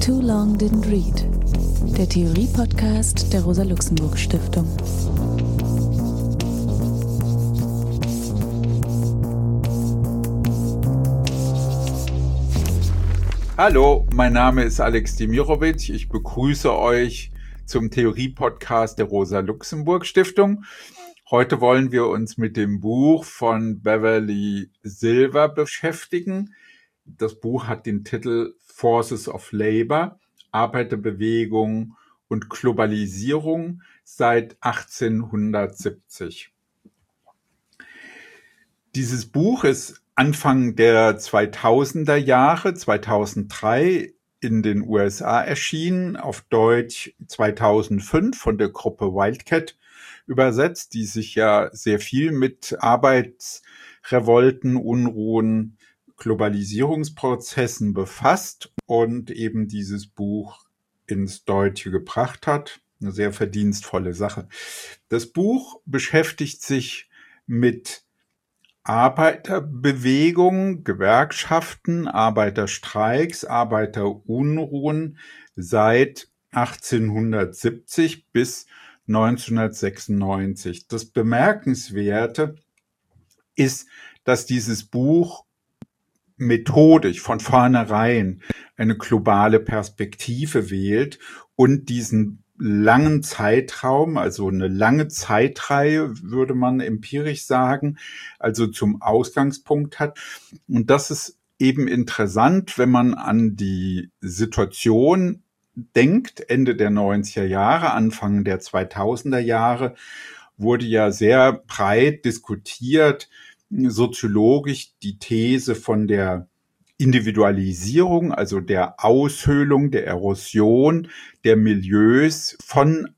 Too Long Didn't Read, der Theorie-Podcast der Rosa-Luxemburg-Stiftung. Hallo, mein Name ist Alex Demirovic. Ich begrüße euch zum Theorie-Podcast der Rosa-Luxemburg-Stiftung. Heute wollen wir uns mit dem Buch von Beverly Silver beschäftigen. Das Buch hat den Titel Forces of Labor, Arbeiterbewegung und Globalisierung seit 1870. Dieses Buch ist Anfang der 2000er Jahre, 2003 in den USA erschienen, auf Deutsch 2005 von der Gruppe Wildcat übersetzt, die sich ja sehr viel mit Arbeitsrevolten, Unruhen, Globalisierungsprozessen befasst und eben dieses Buch ins Deutsche gebracht hat. Eine sehr verdienstvolle Sache. Das Buch beschäftigt sich mit Arbeiterbewegung, Gewerkschaften, Arbeiterstreiks, Arbeiterunruhen seit 1870 bis 1996. Das Bemerkenswerte ist, dass dieses Buch methodisch von vornherein eine globale Perspektive wählt und diesen langen Zeitraum, also eine lange Zeitreihe, würde man empirisch sagen, also zum Ausgangspunkt hat. Und das ist eben interessant, wenn man an die Situation denkt, Ende der 90er Jahre, Anfang der 2000er Jahre, wurde ja sehr breit diskutiert, soziologisch die These von der Individualisierung, also der Aushöhlung, der Erosion der Milieus von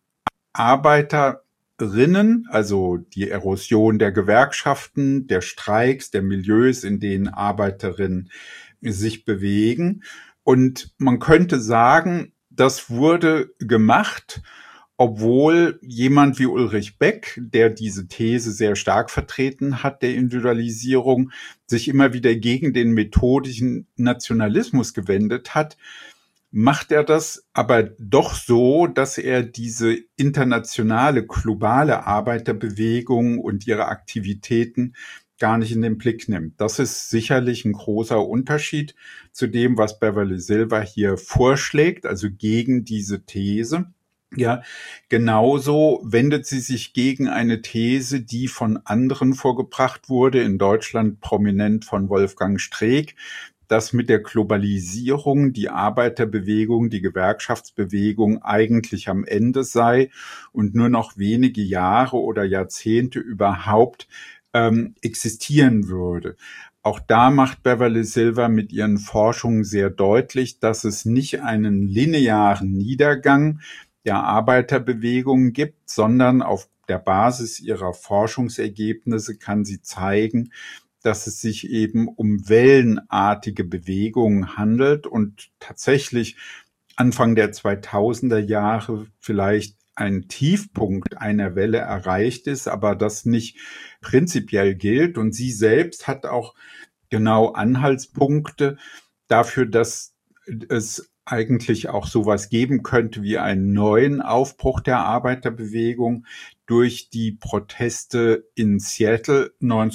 Arbeiterinnen, also die Erosion der Gewerkschaften, der Streiks, der Milieus, in denen Arbeiterinnen sich bewegen. Und man könnte sagen, das wurde gemacht, obwohl jemand wie Ulrich Beck, der diese These sehr stark vertreten hat, der Individualisierung, sich immer wieder gegen den methodischen Nationalismus gewendet hat, macht er das aber doch so, dass er diese internationale, globale Arbeiterbewegung und ihre Aktivitäten gar nicht in den Blick nimmt. Das ist sicherlich ein großer Unterschied zu dem, was Beverly Silver hier vorschlägt, also gegen diese These. Ja, genauso wendet sie sich gegen eine These, die von anderen vorgebracht wurde, in Deutschland prominent von Wolfgang Streeck, dass mit der Globalisierung die Arbeiterbewegung, die Gewerkschaftsbewegung eigentlich am Ende sei und nur noch wenige Jahre oder Jahrzehnte überhaupt existieren würde. Auch da macht Beverly Silver mit ihren Forschungen sehr deutlich, dass es nicht einen linearen Niedergang der Arbeiterbewegung gibt, sondern auf der Basis ihrer Forschungsergebnisse kann sie zeigen, dass es sich eben um wellenartige Bewegungen handelt und tatsächlich Anfang der 2000er Jahre vielleicht ein Tiefpunkt einer Welle erreicht ist, aber das nicht prinzipiell gilt. Und sie selbst hat auch genau Anhaltspunkte dafür, dass es eigentlich auch sowas geben könnte wie einen neuen Aufbruch der Arbeiterbewegung durch die Proteste in Seattle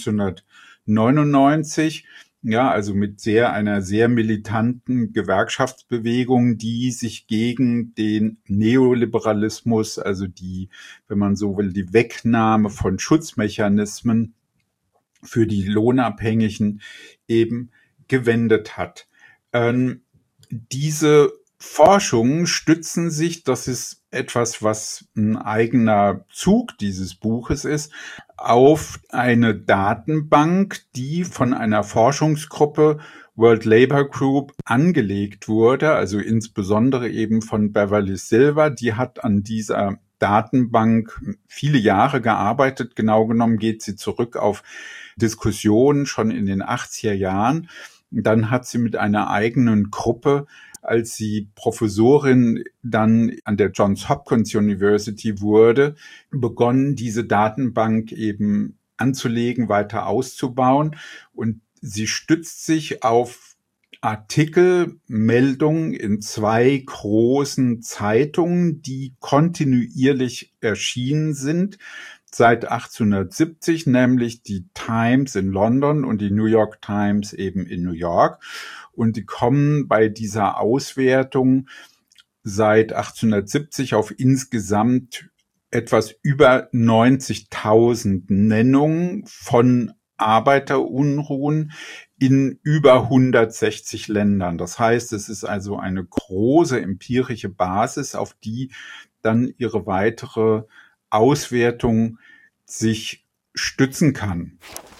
1999. Ja, also mit einer sehr militanten Gewerkschaftsbewegung, die sich gegen den Neoliberalismus, also die, wenn man so will, die Wegnahme von Schutzmechanismen für die Lohnabhängigen eben gewendet hat. Diese Forschungen stützen sich, das ist etwas, was ein eigener Zug dieses Buches ist, auf eine Datenbank, die von einer Forschungsgruppe World Labour Group angelegt wurde, also insbesondere eben von Beverly Silver. Die hat an dieser Datenbank viele Jahre gearbeitet. Genau genommen geht sie zurück auf Diskussionen schon in den 80er Jahren. Dann hat sie mit einer eigenen Gruppe, als sie Professorin dann an der Johns Hopkins University wurde, begonnen, diese Datenbank eben anzulegen, weiter auszubauen. Und sie stützt sich auf Artikel, Meldungen in 2 großen Zeitungen, die kontinuierlich erschienen sind seit 1870, nämlich die Times in London und die New York Times eben in New York. Und die kommen bei dieser Auswertung seit 1870 auf insgesamt etwas über 90.000 Nennungen von Arbeiterunruhen in über 160 Ländern. Das heißt, es ist also eine große empirische Basis, auf die dann ihre weitere Auswertung sich stützen kann.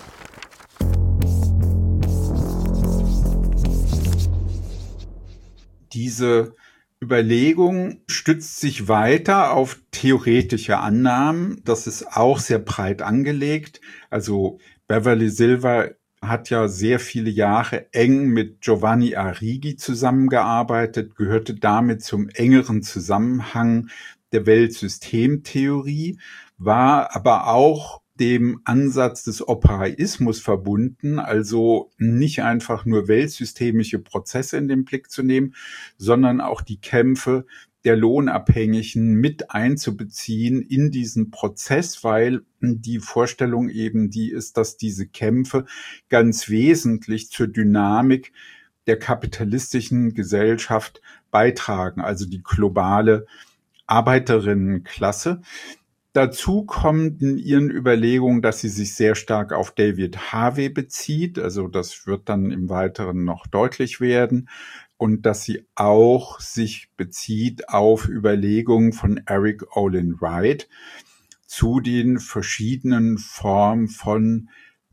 Diese Überlegung stützt sich weiter auf theoretische Annahmen. Das ist auch sehr breit angelegt. Also Beverly Silver hat ja sehr viele Jahre eng mit Giovanni Arrighi zusammengearbeitet, gehörte damit zum engeren Zusammenhang der Weltsystemtheorie, war aber auch dem Ansatz des Operaismus verbunden, also nicht einfach nur weltsystemische Prozesse in den Blick zu nehmen, sondern auch die Kämpfe der Lohnabhängigen mit einzubeziehen in diesen Prozess, weil die Vorstellung eben die ist, dass diese Kämpfe ganz wesentlich zur Dynamik der kapitalistischen Gesellschaft beitragen, also die globale Arbeiterinnenklasse. Dazu kommt in ihren Überlegungen, dass sie sich sehr stark auf David Harvey bezieht, also das wird dann im Weiteren noch deutlich werden, und dass sie auch sich bezieht auf Überlegungen von Eric Olin Wright zu den verschiedenen Formen von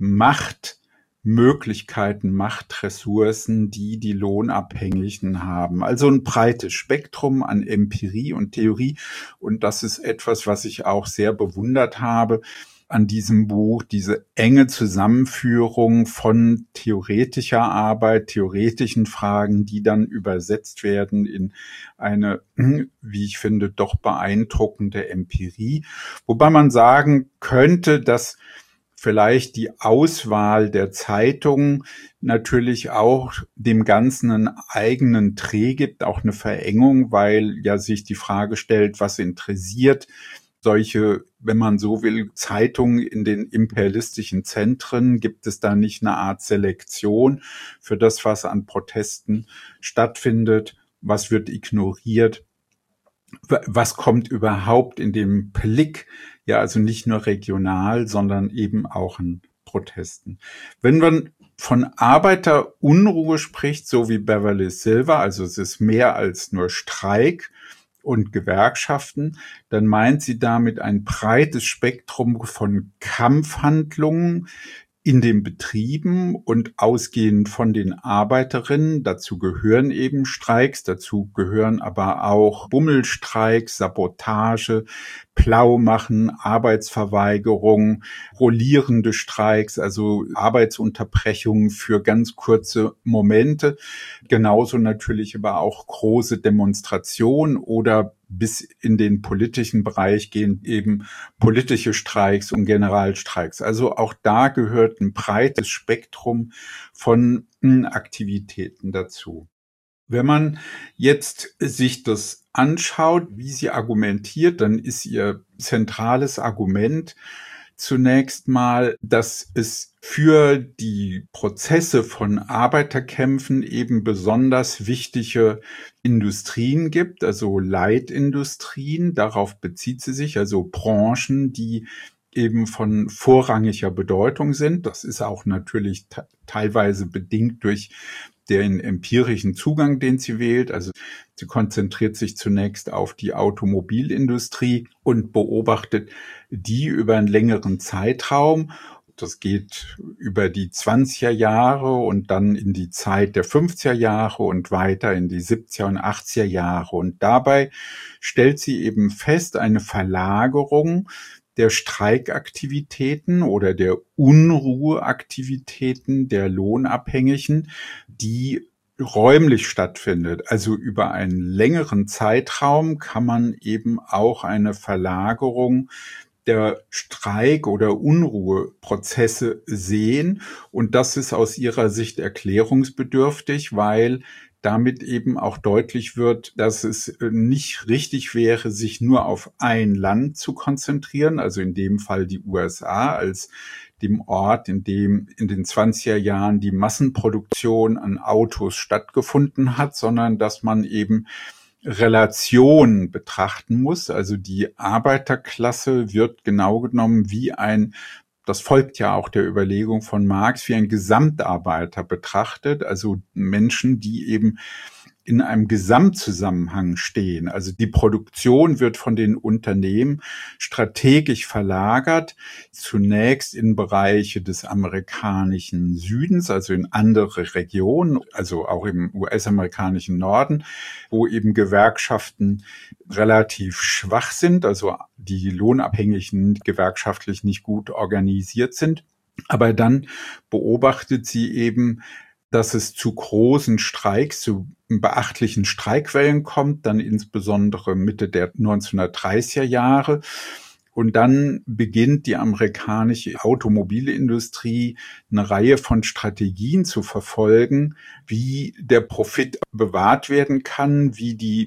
Machtmöglichkeiten, Machtressourcen, die die Lohnabhängigen haben. Also ein breites Spektrum an Empirie und Theorie. Und das ist etwas, was ich auch sehr bewundert habe an diesem Buch, diese enge Zusammenführung von theoretischer Arbeit, theoretischen Fragen, die dann übersetzt werden in eine, wie ich finde, doch beeindruckende Empirie. Wobei man sagen könnte, dass vielleicht die Auswahl der Zeitungen natürlich auch dem Ganzen einen eigenen Dreh gibt, auch eine Verengung, weil ja sich die Frage stellt, was interessiert solche, wenn man so will, Zeitungen in den imperialistischen Zentren? Gibt es da nicht eine Art Selektion für das, was an Protesten stattfindet? Was wird ignoriert? Was kommt überhaupt in den Blick? Ja, also nicht nur regional, sondern eben auch an Protesten. Wenn man von Arbeiterunruhe spricht, so wie Beverly Silver, also es ist mehr als nur Streik und Gewerkschaften, dann meint sie damit ein breites Spektrum von Kampfhandlungen in den Betrieben und ausgehend von den Arbeiterinnen. Dazu gehören eben Streiks, dazu gehören aber auch Bummelstreiks, Sabotage, Plaumachen, Arbeitsverweigerung, rollierende Streiks, also Arbeitsunterbrechungen für ganz kurze Momente. Genauso natürlich aber auch große Demonstrationen oder bis in den politischen Bereich gehen eben politische Streiks und Generalstreiks. Also auch da gehört ein breites Spektrum von Aktivitäten dazu. Wenn man jetzt sich das anschaut, wie sie argumentiert, dann ist ihr zentrales Argument zunächst mal, dass es für die Prozesse von Arbeiterkämpfen eben besonders wichtige Industrien gibt, also Leitindustrien, darauf bezieht sie sich, also Branchen, die eben von vorrangiger Bedeutung sind. Das ist auch natürlich teilweise bedingt durch den empirischen Zugang, den sie wählt. Also sie konzentriert sich zunächst auf die Automobilindustrie und beobachtet die über einen längeren Zeitraum. Das geht über die 20er Jahre und dann in die Zeit der 50er Jahre und weiter in die 70er und 80er Jahre. Und dabei stellt sie eben fest, eine Verlagerung der Streikaktivitäten oder der Unruheaktivitäten der Lohnabhängigen, die räumlich stattfindet. Also über einen längeren Zeitraum kann man eben auch eine Verlagerung der Streik- oder Unruheprozesse sehen. Und das ist aus ihrer Sicht erklärungsbedürftig, weil damit eben auch deutlich wird, dass es nicht richtig wäre, sich nur auf ein Land zu konzentrieren, also in dem Fall die USA als dem Ort, in dem in den 20er Jahren die Massenproduktion an Autos stattgefunden hat, sondern dass man eben Relationen betrachten muss. Also die Arbeiterklasse wird genau genommen das folgt ja auch der Überlegung von Marx, wie ein Gesamtarbeiter betrachtet, also Menschen, die eben in einem Gesamtzusammenhang stehen. Also die Produktion wird von den Unternehmen strategisch verlagert, zunächst in Bereiche des amerikanischen Südens, also in andere Regionen, also auch im US-amerikanischen Norden, wo eben Gewerkschaften relativ schwach sind, also die Lohnabhängigen gewerkschaftlich nicht gut organisiert sind. Aber dann beobachtet sie eben, dass es zu großen Streiks, zu beachtlichen Streikwellen kommt, dann insbesondere Mitte der 1930er Jahre. Und dann beginnt die amerikanische Automobilindustrie eine Reihe von Strategien zu verfolgen, wie der Profit bewahrt werden kann, wie die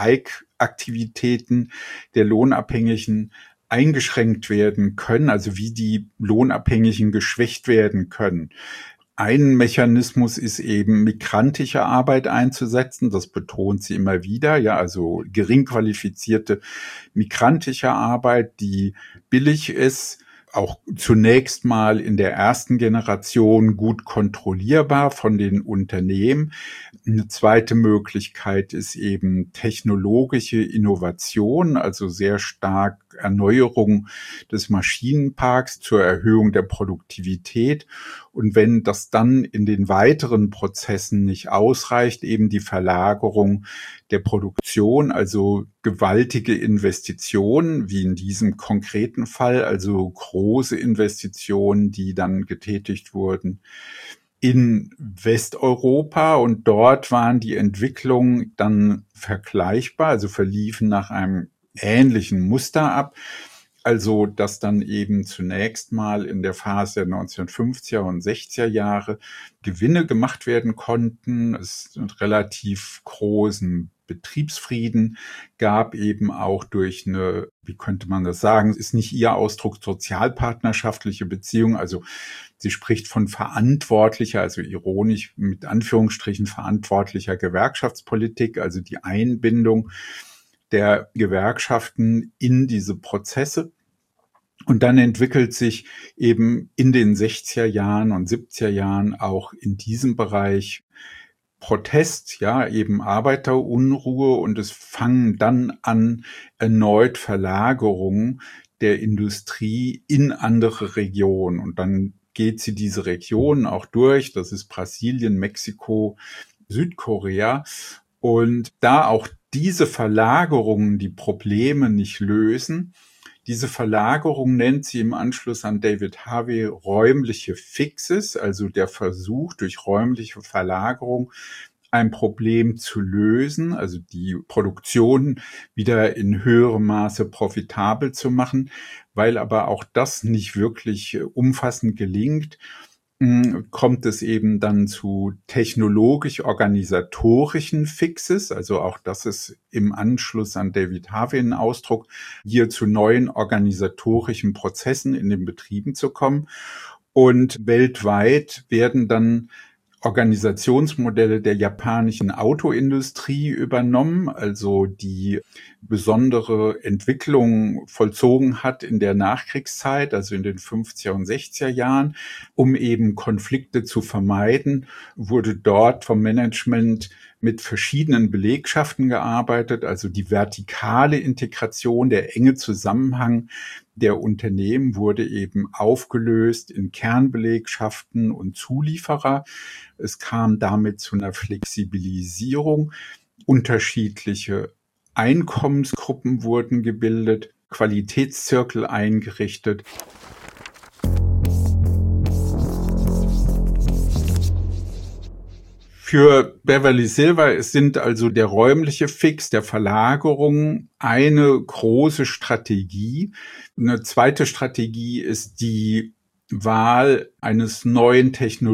Streikaktivitäten der Lohnabhängigen eingeschränkt werden können, also wie die Lohnabhängigen geschwächt werden können. Ein Mechanismus ist eben migrantische Arbeit einzusetzen. Das betont sie immer wieder. Ja, also gering qualifizierte migrantische Arbeit, die billig ist, auch zunächst mal in der ersten Generation gut kontrollierbar von den Unternehmen. Eine zweite Möglichkeit ist eben technologische Innovation, also sehr stark Erneuerung des Maschinenparks zur Erhöhung der Produktivität. Und wenn das dann in den weiteren Prozessen nicht ausreicht, eben die Verlagerung der Produktion, also gewaltige Investitionen, wie in diesem konkreten Fall, also große Investitionen, die dann getätigt wurden in Westeuropa. Und dort waren die Entwicklungen dann vergleichbar, also verliefen nach einem ähnlichen Muster ab. Also, dass dann eben zunächst mal in der Phase der 1950er und 60er Jahre Gewinne gemacht werden konnten. Es einen relativ großen Betriebsfrieden gab, eben auch durch eine, wie könnte man das sagen, ist nicht ihr Ausdruck, sozialpartnerschaftliche Beziehung. Also sie spricht von verantwortlicher, also ironisch mit Anführungsstrichen verantwortlicher Gewerkschaftspolitik, also die Einbindung der Gewerkschaften in diese Prozesse. Und dann entwickelt sich eben in den 60er Jahren und 70er Jahren auch in diesem Bereich Protest, ja, eben Arbeiterunruhe, und es fangen dann an erneut Verlagerungen der Industrie in andere Regionen. Und dann geht sie diese Regionen auch durch. Das ist Brasilien, Mexiko, Südkorea. Und da auch diese Verlagerungen die Probleme nicht lösen, diese Verlagerung nennt sie im Anschluss an David Harvey räumliche Fixes, also der Versuch, durch räumliche Verlagerung ein Problem zu lösen, also die Produktion wieder in höherem Maße profitabel zu machen. Weil aber auch das nicht wirklich umfassend gelingt, kommt es eben dann zu technologisch-organisatorischen Fixes, also auch das ist im Anschluss an David Harvey ein Ausdruck, hier zu neuen organisatorischen Prozessen in den Betrieben zu kommen. Und weltweit werden dann Organisationsmodelle der japanischen Autoindustrie übernommen, also die besondere Entwicklung vollzogen hat in der Nachkriegszeit, also in den 50er und 60er Jahren, um eben Konflikte zu vermeiden, wurde dort vom Management mit verschiedenen Belegschaften gearbeitet, also die vertikale Integration, der enge Zusammenhang der Unternehmen wurde eben aufgelöst in Kernbelegschaften und Zulieferer. Es kam damit zu einer Flexibilisierung. Unterschiedliche Einkommensgruppen wurden gebildet, Qualitätszirkel eingerichtet. Für Beverly Silver sind also der räumliche Fix der Verlagerung eine große Strategie. Eine zweite Strategie ist die Wahl eines neuen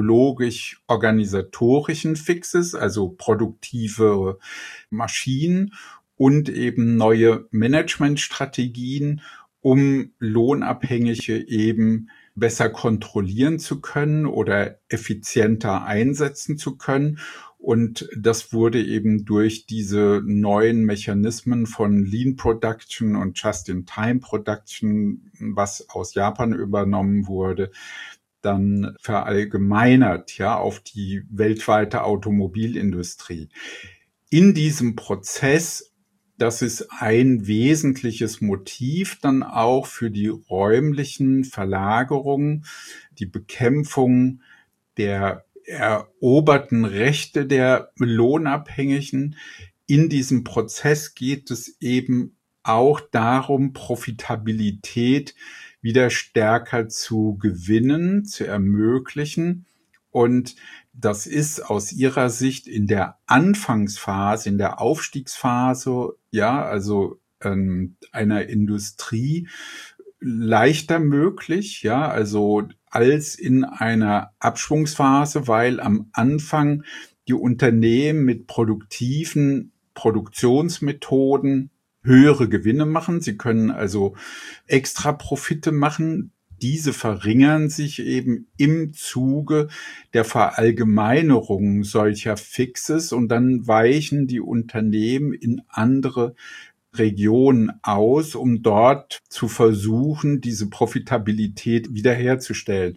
technologisch-organisatorischen Fixes, also produktive Maschinen und eben neue Managementstrategien, um Lohnabhängige eben besser kontrollieren zu können oder effizienter einsetzen zu können. Und das wurde eben durch diese neuen Mechanismen von Lean Production und Just-in-Time Production, was aus Japan übernommen wurde, dann verallgemeinert, ja, auf die weltweite Automobilindustrie. In diesem Prozess, das ist ein wesentliches Motiv dann auch für die räumlichen Verlagerungen, die Bekämpfung der eroberten Rechte der Lohnabhängigen. In diesem Prozess geht es eben auch darum, Profitabilität wieder stärker zu gewinnen, zu ermöglichen. Und das ist aus ihrer Sicht in der Anfangsphase, in der Aufstiegsphase, ja, also einer Industrie leichter möglich, ja, also als in einer Abschwungsphase, weil am Anfang die Unternehmen mit produktiven Produktionsmethoden höhere Gewinne machen. Sie können also extra Profite machen. Diese verringern sich eben im Zuge der Verallgemeinerung solcher Fixes und dann weichen die Unternehmen in andere Regionen aus, um dort zu versuchen, diese Profitabilität wiederherzustellen.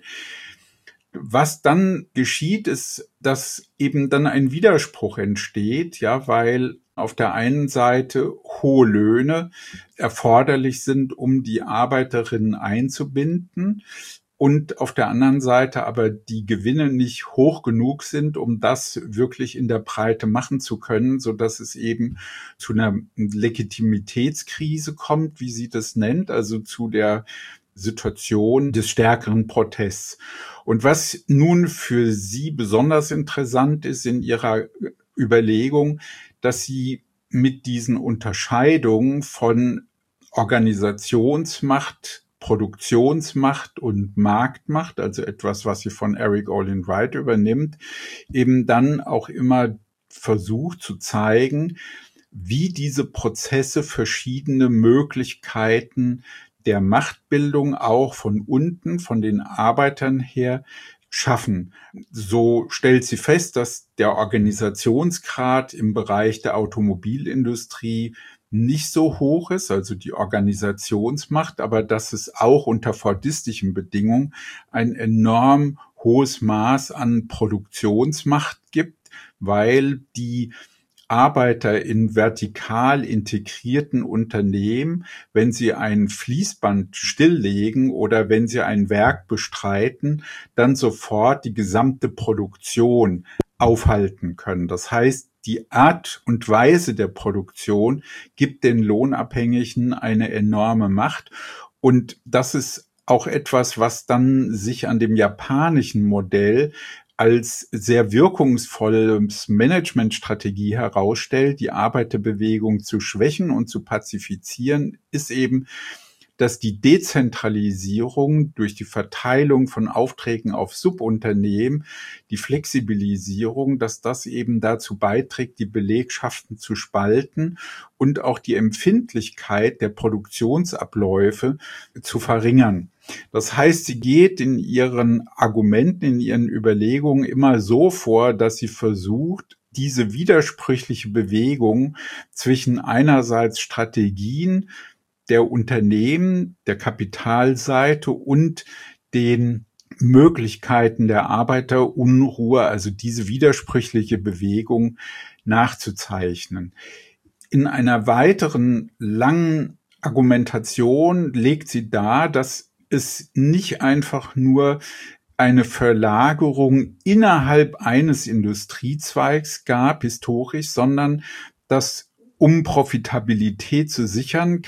Was dann geschieht, ist, dass eben dann ein Widerspruch entsteht, ja, weil auf der einen Seite hohe Löhne erforderlich sind, um die Arbeiterinnen einzubinden und auf der anderen Seite aber die Gewinne nicht hoch genug sind, um das wirklich in der Breite machen zu können, so dass es eben zu einer Legitimitätskrise kommt, wie sie das nennt, also zu der Situation des stärkeren Protests. Und was nun für sie besonders interessant ist in ihrer Überlegung, dass sie mit diesen Unterscheidungen von Organisationsmacht, Produktionsmacht und Marktmacht, also etwas, was sie von Eric Olin Wright übernimmt, eben dann auch immer versucht zu zeigen, wie diese Prozesse verschiedene Möglichkeiten der Machtbildung auch von unten, von den Arbeitern her schaffen. So stellt sie fest, dass der Organisationsgrad im Bereich der Automobilindustrie nicht so hoch ist, also die Organisationsmacht, aber dass es auch unter fordistischen Bedingungen ein enorm hohes Maß an Produktionsmacht gibt, weil die Arbeiter in vertikal integrierten Unternehmen, wenn sie ein Fließband stilllegen oder wenn sie ein Werk bestreiten, dann sofort die gesamte Produktion aufhalten können. Das heißt, die Art und Weise der Produktion gibt den Lohnabhängigen eine enorme Macht. Und das ist auch etwas, was dann sich an dem japanischen Modell als sehr wirkungsvolles Managementstrategie herausstellt, die Arbeiterbewegung zu schwächen und zu pazifizieren, ist eben, dass die Dezentralisierung durch die Verteilung von Aufträgen auf Subunternehmen, die Flexibilisierung, dass das eben dazu beiträgt, die Belegschaften zu spalten und auch die Empfindlichkeit der Produktionsabläufe zu verringern. Das heißt, sie geht in ihren Argumenten, in ihren Überlegungen immer so vor, dass sie versucht, diese widersprüchliche Bewegung zwischen einerseits Strategien der Unternehmen, der Kapitalseite und den Möglichkeiten der Arbeiterunruhe, also diese widersprüchliche Bewegung nachzuzeichnen. In einer weiteren langen Argumentation legt sie dar, dass es nicht einfach nur eine Verlagerung innerhalb eines Industriezweigs gab, historisch, sondern dass, um Profitabilität zu sichern,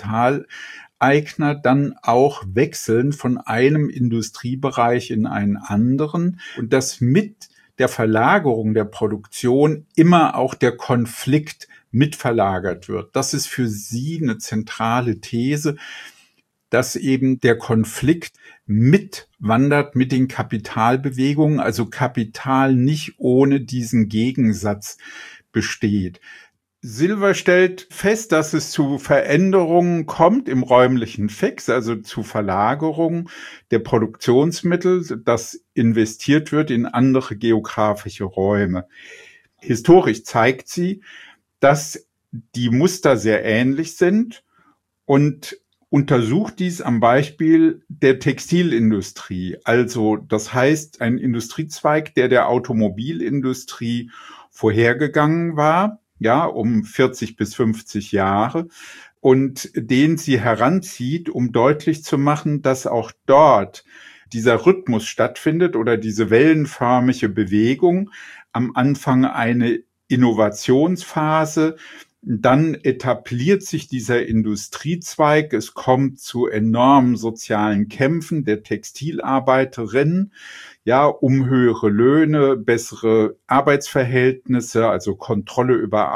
Kapitaleigner dann auch wechseln von einem Industriebereich in einen anderen und dass mit der Verlagerung der Produktion immer auch der Konflikt mitverlagert wird. Das ist für sie eine zentrale These, dass eben der Konflikt mitwandert mit den Kapitalbewegungen, also Kapital nicht ohne diesen Gegensatz besteht. Silver stellt fest, dass es zu Veränderungen kommt im räumlichen Fix, also zu Verlagerungen der Produktionsmittel, dass investiert wird in andere geografische Räume. Historisch zeigt sie, dass die Muster sehr ähnlich sind und untersucht dies am Beispiel der Textilindustrie. Also das heißt, ein Industriezweig, der Automobilindustrie vorhergegangen war, ja, um 40 bis 50 Jahre, und den sie heranzieht, um deutlich zu machen, dass auch dort dieser Rhythmus stattfindet oder diese wellenförmige Bewegung. Am Anfang eine Innovationsphase, dann etabliert sich dieser Industriezweig, es kommt zu enormen sozialen Kämpfen der Textilarbeiterinnen, ja, um höhere Löhne, bessere Arbeitsverhältnisse, also Kontrolle über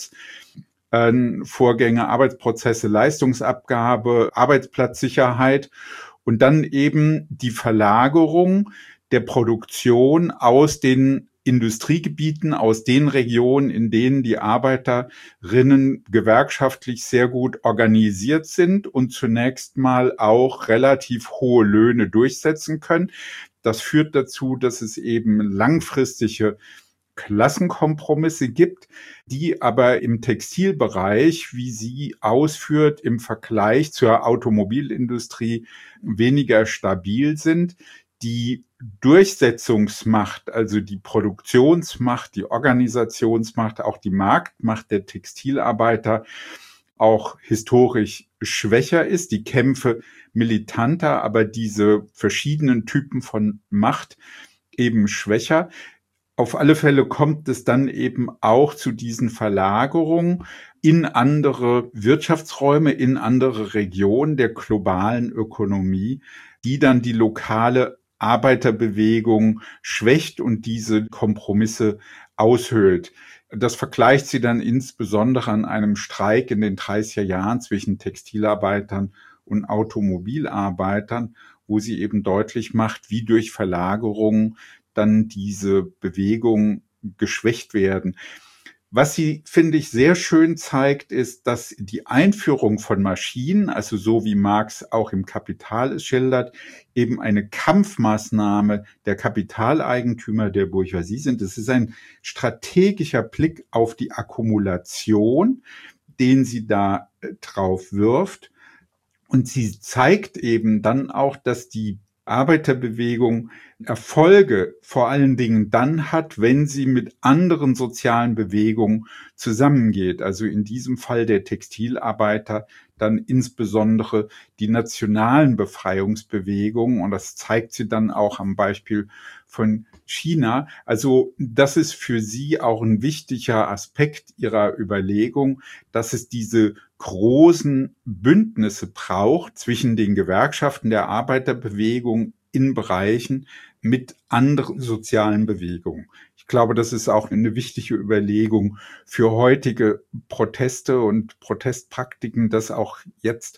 Arbeitsvorgänge, Arbeitsprozesse, Leistungsabgabe, Arbeitsplatzsicherheit und dann eben die Verlagerung der Produktion aus den Industriegebieten, aus den Regionen, in denen die Arbeiterinnen gewerkschaftlich sehr gut organisiert sind und zunächst mal auch relativ hohe Löhne durchsetzen können. Das führt dazu, dass es eben langfristige Klassenkompromisse gibt, die aber im Textilbereich, wie sie ausführt, im Vergleich zur Automobilindustrie weniger stabil sind. Die Durchsetzungsmacht, also die Produktionsmacht, die Organisationsmacht, auch die Marktmacht der Textilarbeiter auch historisch schwächer ist, die Kämpfe militanter, aber diese verschiedenen Typen von Macht eben schwächer. Auf alle Fälle kommt es dann eben auch zu diesen Verlagerungen in andere Wirtschaftsräume, in andere Regionen der globalen Ökonomie, die dann die lokale Arbeiterbewegung schwächt und diese Kompromisse aushöhlt. Das vergleicht sie dann insbesondere an einem Streik in den 30er Jahren zwischen Textilarbeitern und Automobilarbeitern, wo sie eben deutlich macht, wie durch Verlagerung dann diese Bewegungen geschwächt werden. Was sie, finde ich, sehr schön zeigt, ist, dass die Einführung von Maschinen, also so wie Marx auch im Kapital es schildert, eben eine Kampfmaßnahme der Kapitaleigentümer der Bourgeoisie sind. Es ist ein strategischer Blick auf die Akkumulation, den sie da drauf wirft. Und sie zeigt eben dann auch, dass die Arbeiterbewegung Erfolge vor allen Dingen dann hat, wenn sie mit anderen sozialen Bewegungen zusammengeht. Also in diesem Fall der Textilarbeiter dann insbesondere die nationalen Befreiungsbewegungen. Und das zeigt sie dann auch am Beispiel von China. Also das ist für sie auch ein wichtiger Aspekt ihrer Überlegung, dass es diese großen Bündnisse braucht zwischen den Gewerkschaften der Arbeiterbewegung in Bereichen mit anderen sozialen Bewegungen. Ich glaube, das ist auch eine wichtige Überlegung für heutige Proteste und Protestpraktiken, dass auch jetzt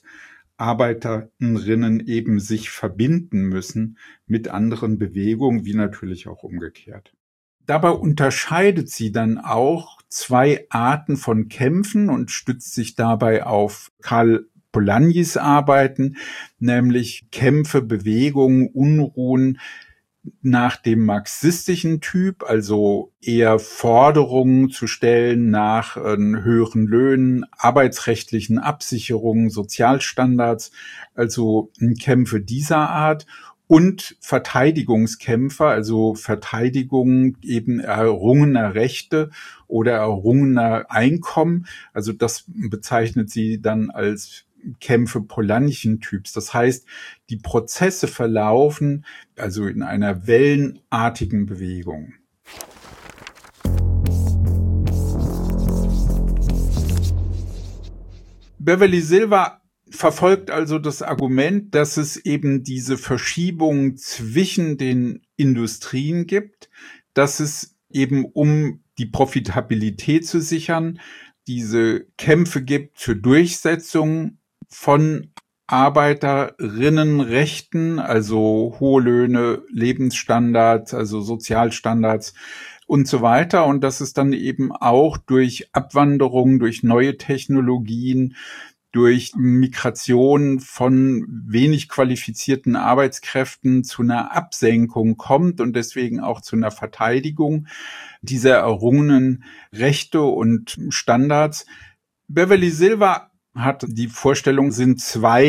Arbeiterinnen eben sich verbinden müssen mit anderen Bewegungen, wie natürlich auch umgekehrt. Dabei unterscheidet sie dann auch zwei Arten von Kämpfen und stützt sich dabei auf Karl Polanyi's Arbeiten, nämlich Kämpfe, Bewegungen, Unruhen nach dem marxistischen Typ, also eher Forderungen zu stellen nach höheren Löhnen, arbeitsrechtlichen Absicherungen, Sozialstandards, also Kämpfe dieser Art. Und Verteidigungskämpfer, also Verteidigung eben errungener Rechte oder errungener Einkommen. Also das bezeichnet sie dann als Kämpfe Polanyi'schen Typs. Das heißt, die Prozesse verlaufen also in einer wellenartigen Bewegung. Beverly Silver verfolgt also das Argument, dass es eben diese Verschiebung zwischen den Industrien gibt, dass es eben, um die Profitabilität zu sichern, diese Kämpfe gibt zur Durchsetzung von Arbeiterinnenrechten, also hohe Löhne, Lebensstandards, also Sozialstandards und so weiter. Und dass es dann eben auch durch Abwanderung, durch neue Technologien, durch Migration von wenig qualifizierten Arbeitskräften zu einer Absenkung kommt und deswegen auch zu einer Verteidigung dieser errungenen Rechte und Standards. Beverly Silver hat die Vorstellung, sind zwei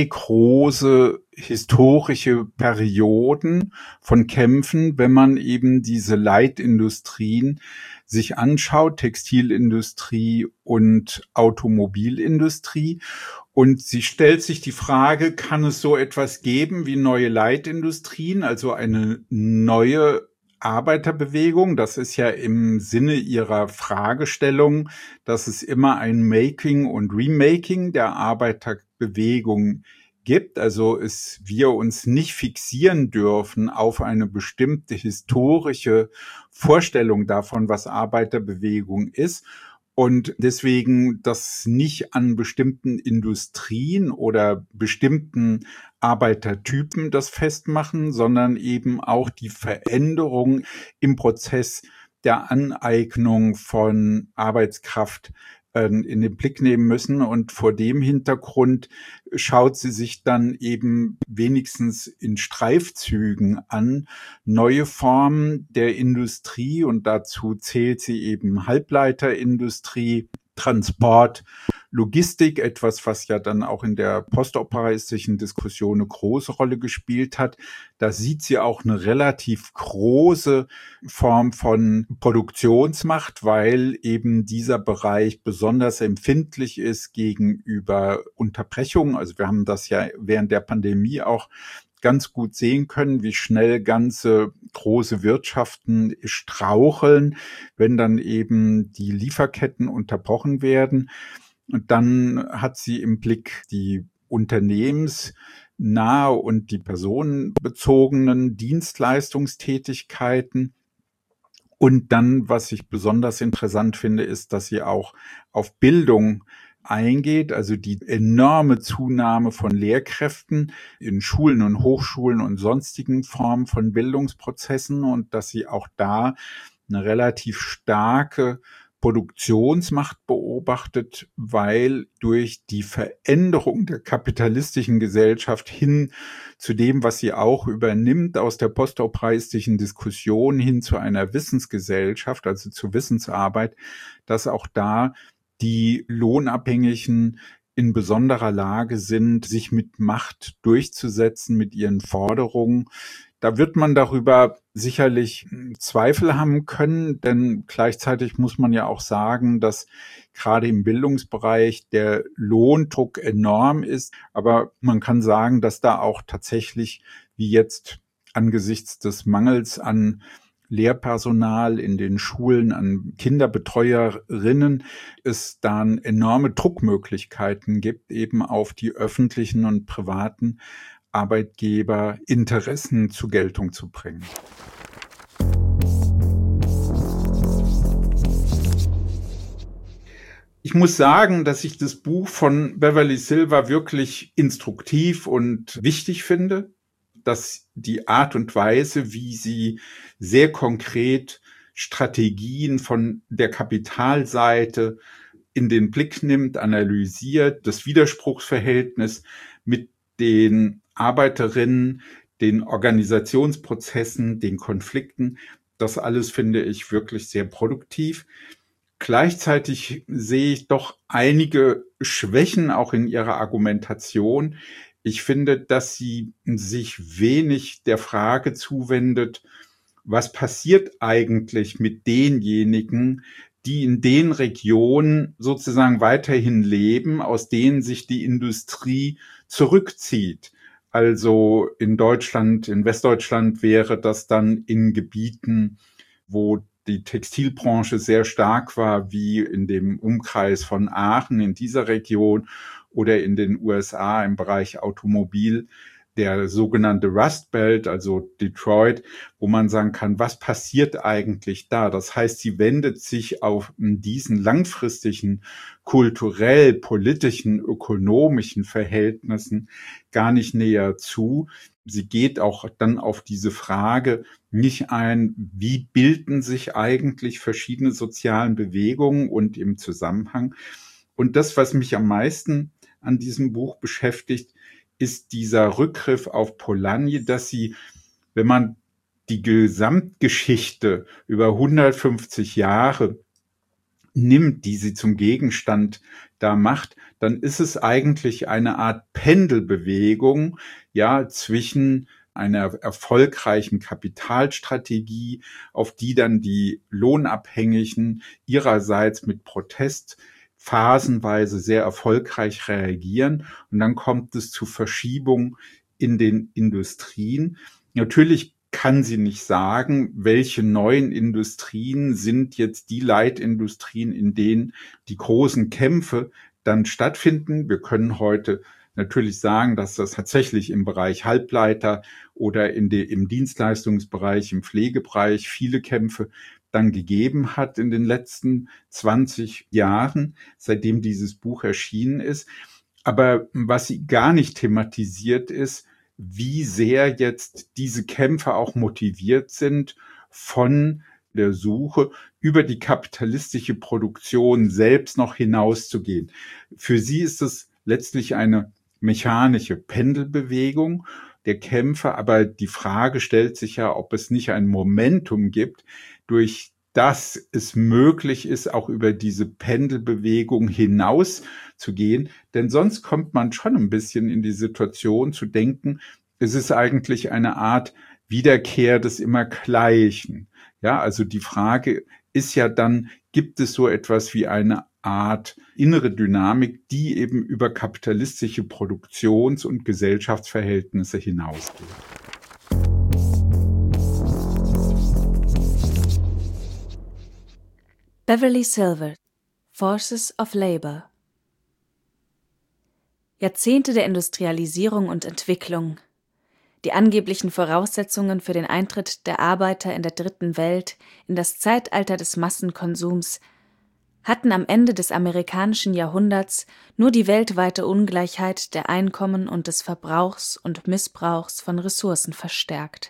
große historische Perioden von Kämpfen, wenn man eben diese Leitindustrien sich anschaut, Textilindustrie und Automobilindustrie. Und sie stellt sich die Frage, kann es so etwas geben wie neue Leitindustrien, also eine neue Arbeiterbewegung? Das ist ja im Sinne ihrer Fragestellung, dass es immer ein Making und Remaking der Arbeiterbewegung gibt, also wir uns nicht fixieren dürfen auf eine bestimmte historische Vorstellung davon, was Arbeiterbewegung ist, und deswegen das nicht an bestimmten Industrien oder bestimmten Arbeitertypen das festmachen, sondern eben auch die Veränderung im Prozess der Aneignung von Arbeitskraft in den Blick nehmen müssen. Und vor dem Hintergrund schaut sie sich dann eben wenigstens in Streifzügen an neue Formen der Industrie, und dazu zählt sie eben Halbleiterindustrie, Transport, Logistik, etwas, was ja dann auch in der postoperaistischen Diskussion eine große Rolle gespielt hat. Da sieht sie auch eine relativ große Form von Produktionsmacht, weil eben dieser Bereich besonders empfindlich ist gegenüber Unterbrechungen. Also wir haben das ja während der Pandemie auch ganz gut sehen können, wie schnell ganze große Wirtschaften straucheln, wenn dann eben die Lieferketten unterbrochen werden. Und dann hat sie im Blick die unternehmensnahe und die personenbezogenen Dienstleistungstätigkeiten. Und dann, was ich besonders interessant finde, ist, dass sie auch auf Bildung eingeht, also die enorme Zunahme von Lehrkräften in Schulen und Hochschulen und sonstigen Formen von Bildungsprozessen, und dass sie auch da eine relativ starke Produktionsmacht beobachtet, weil durch die Veränderung der kapitalistischen Gesellschaft hin zu dem, was sie auch übernimmt aus der postoperaistischen Diskussion hin zu einer Wissensgesellschaft, also zur Wissensarbeit, dass auch da die Lohnabhängigen in besonderer Lage sind, sich mit Macht durchzusetzen, mit ihren Forderungen. Da wird man darüber sicherlich Zweifel haben können, denn gleichzeitig muss man ja auch sagen, dass gerade im Bildungsbereich der Lohndruck enorm ist. Aber man kann sagen, dass da auch tatsächlich, wie jetzt angesichts des Mangels an Lehrpersonal in den Schulen, an Kinderbetreuerinnen, es dann enorme Druckmöglichkeiten gibt, eben auf die öffentlichen und privaten Arbeitgeber Interessen zur Geltung zu bringen. Ich muss sagen, dass ich das Buch von Beverly Silver wirklich instruktiv und wichtig finde, dass die Art und Weise, wie sie sehr konkret Strategien von der Kapitalseite in den Blick nimmt, analysiert, das Widerspruchsverhältnis mit den Arbeiterinnen, den Organisationsprozessen, den Konflikten, das alles finde ich wirklich sehr produktiv. Gleichzeitig sehe ich doch einige Schwächen auch in ihrer Argumentation. Ich finde, dass sie sich wenig der Frage zuwendet, was passiert eigentlich mit denjenigen, die in den Regionen sozusagen weiterhin leben, aus denen sich die Industrie zurückzieht. Also in Deutschland, in Westdeutschland wäre das dann in Gebieten, wo die Textilbranche sehr stark war, wie in dem Umkreis von Aachen in dieser Region oder in den USA im Bereich Automobil, der sogenannte Rust Belt, also Detroit, wo man sagen kann, was passiert eigentlich da? Das heißt, sie wendet sich auf diesen langfristigen kulturell, politischen, ökonomischen Verhältnissen gar nicht näher zu. Sie geht auch dann auf diese Frage nicht ein, wie bilden sich eigentlich verschiedene sozialen Bewegungen und im Zusammenhang. Und das, was mich am meisten an diesem Buch beschäftigt, ist dieser Rückgriff auf Polanyi, dass sie, wenn man die Gesamtgeschichte über 150 Jahre nimmt, die sie zum Gegenstand da macht, dann ist es eigentlich eine Art Pendelbewegung, ja, zwischen einer erfolgreichen Kapitalstrategie, auf die dann die Lohnabhängigen ihrerseits mit Protest phasenweise sehr erfolgreich reagieren. Und dann kommt es zu Verschiebungen in den Industrien. Natürlich kann sie nicht sagen, welche neuen Industrien sind jetzt die Leitindustrien, in denen die großen Kämpfe dann stattfinden. Wir können heute natürlich sagen, dass das tatsächlich im Bereich Halbleiter oder im Dienstleistungsbereich, im Pflegebereich viele Kämpfe dann gegeben hat in den letzten 20 Jahren, seitdem dieses Buch erschienen ist. Aber was sie gar nicht thematisiert ist, wie sehr jetzt diese Kämpfe auch motiviert sind von der Suche über die kapitalistische Produktion selbst noch hinauszugehen. Für sie ist es letztlich eine mechanische Pendelbewegung der Kämpfe, aber die Frage stellt sich ja, ob es nicht ein Momentum gibt, durch das es möglich ist, auch über diese Pendelbewegung hinaus zu gehen. Denn sonst kommt man schon ein bisschen in die Situation zu denken, es ist eigentlich eine Art Wiederkehr des Immergleichen. Ja, also die Frage ist ja dann, gibt es so etwas wie eine Art innere Dynamik, die eben über kapitalistische Produktions- und Gesellschaftsverhältnisse hinausgeht? Beverly Silver, Forces of Labor. Jahrzehnte der Industrialisierung und Entwicklung, die angeblichen Voraussetzungen für den Eintritt der Arbeiter in der Dritten Welt in das Zeitalter des Massenkonsums, hatten am Ende des amerikanischen Jahrhunderts nur die weltweite Ungleichheit der Einkommen und des Verbrauchs und Missbrauchs von Ressourcen verstärkt.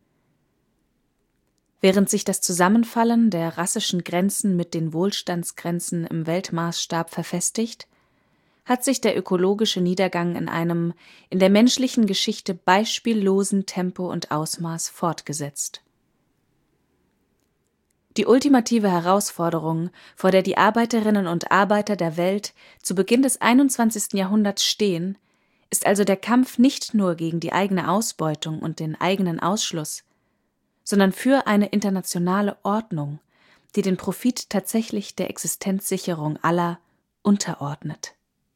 Während sich das Zusammenfallen der rassischen Grenzen mit den Wohlstandsgrenzen im Weltmaßstab verfestigt, hat sich der ökologische Niedergang in einem in der menschlichen Geschichte beispiellosen Tempo und Ausmaß fortgesetzt. Die ultimative Herausforderung, vor der die Arbeiterinnen und Arbeiter der Welt zu Beginn des 21. Jahrhunderts stehen, ist also der Kampf nicht nur gegen die eigene Ausbeutung und den eigenen Ausschluss, sondern für eine internationale Ordnung, die den Profit tatsächlich der Existenzsicherung aller unterordnet.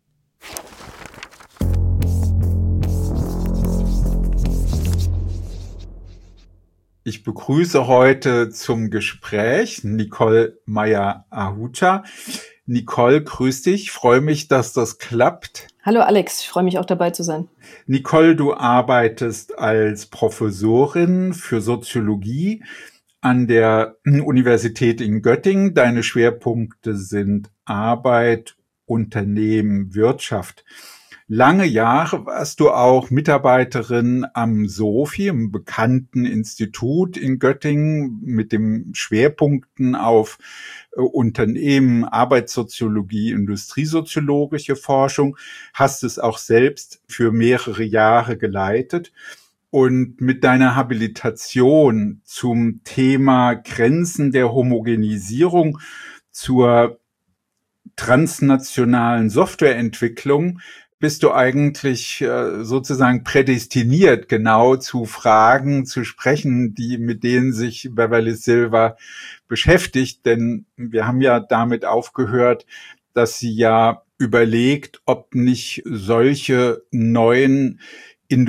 Ich begrüße heute zum Gespräch Nicole Meyer-Ahuta. Nicole, grüß dich. Freue mich, dass das klappt. Hallo Alex, ich freue mich auch dabei zu sein. Nicole, du arbeitest als Professorin für Soziologie an der Universität in Göttingen. Deine Schwerpunkte sind Arbeit, Unternehmen, Wirtschaft. Lange Jahre warst du auch Mitarbeiterin am SOFI, einem bekannten Institut in Göttingen mit dem Schwerpunkten auf Unternehmen, Arbeitssoziologie, industriesoziologische Forschung, hast es auch selbst für mehrere Jahre geleitet. Und mit deiner Habilitation zum Thema Grenzen der Homogenisierung zur transnationalen Softwareentwicklung bist du eigentlich sozusagen prädestiniert, genau zu Fragen zu sprechen, mit denen sich Beverly Silver beschäftigt. Denn wir haben ja damit aufgehört, dass sie ja überlegt, ob nicht solche neuen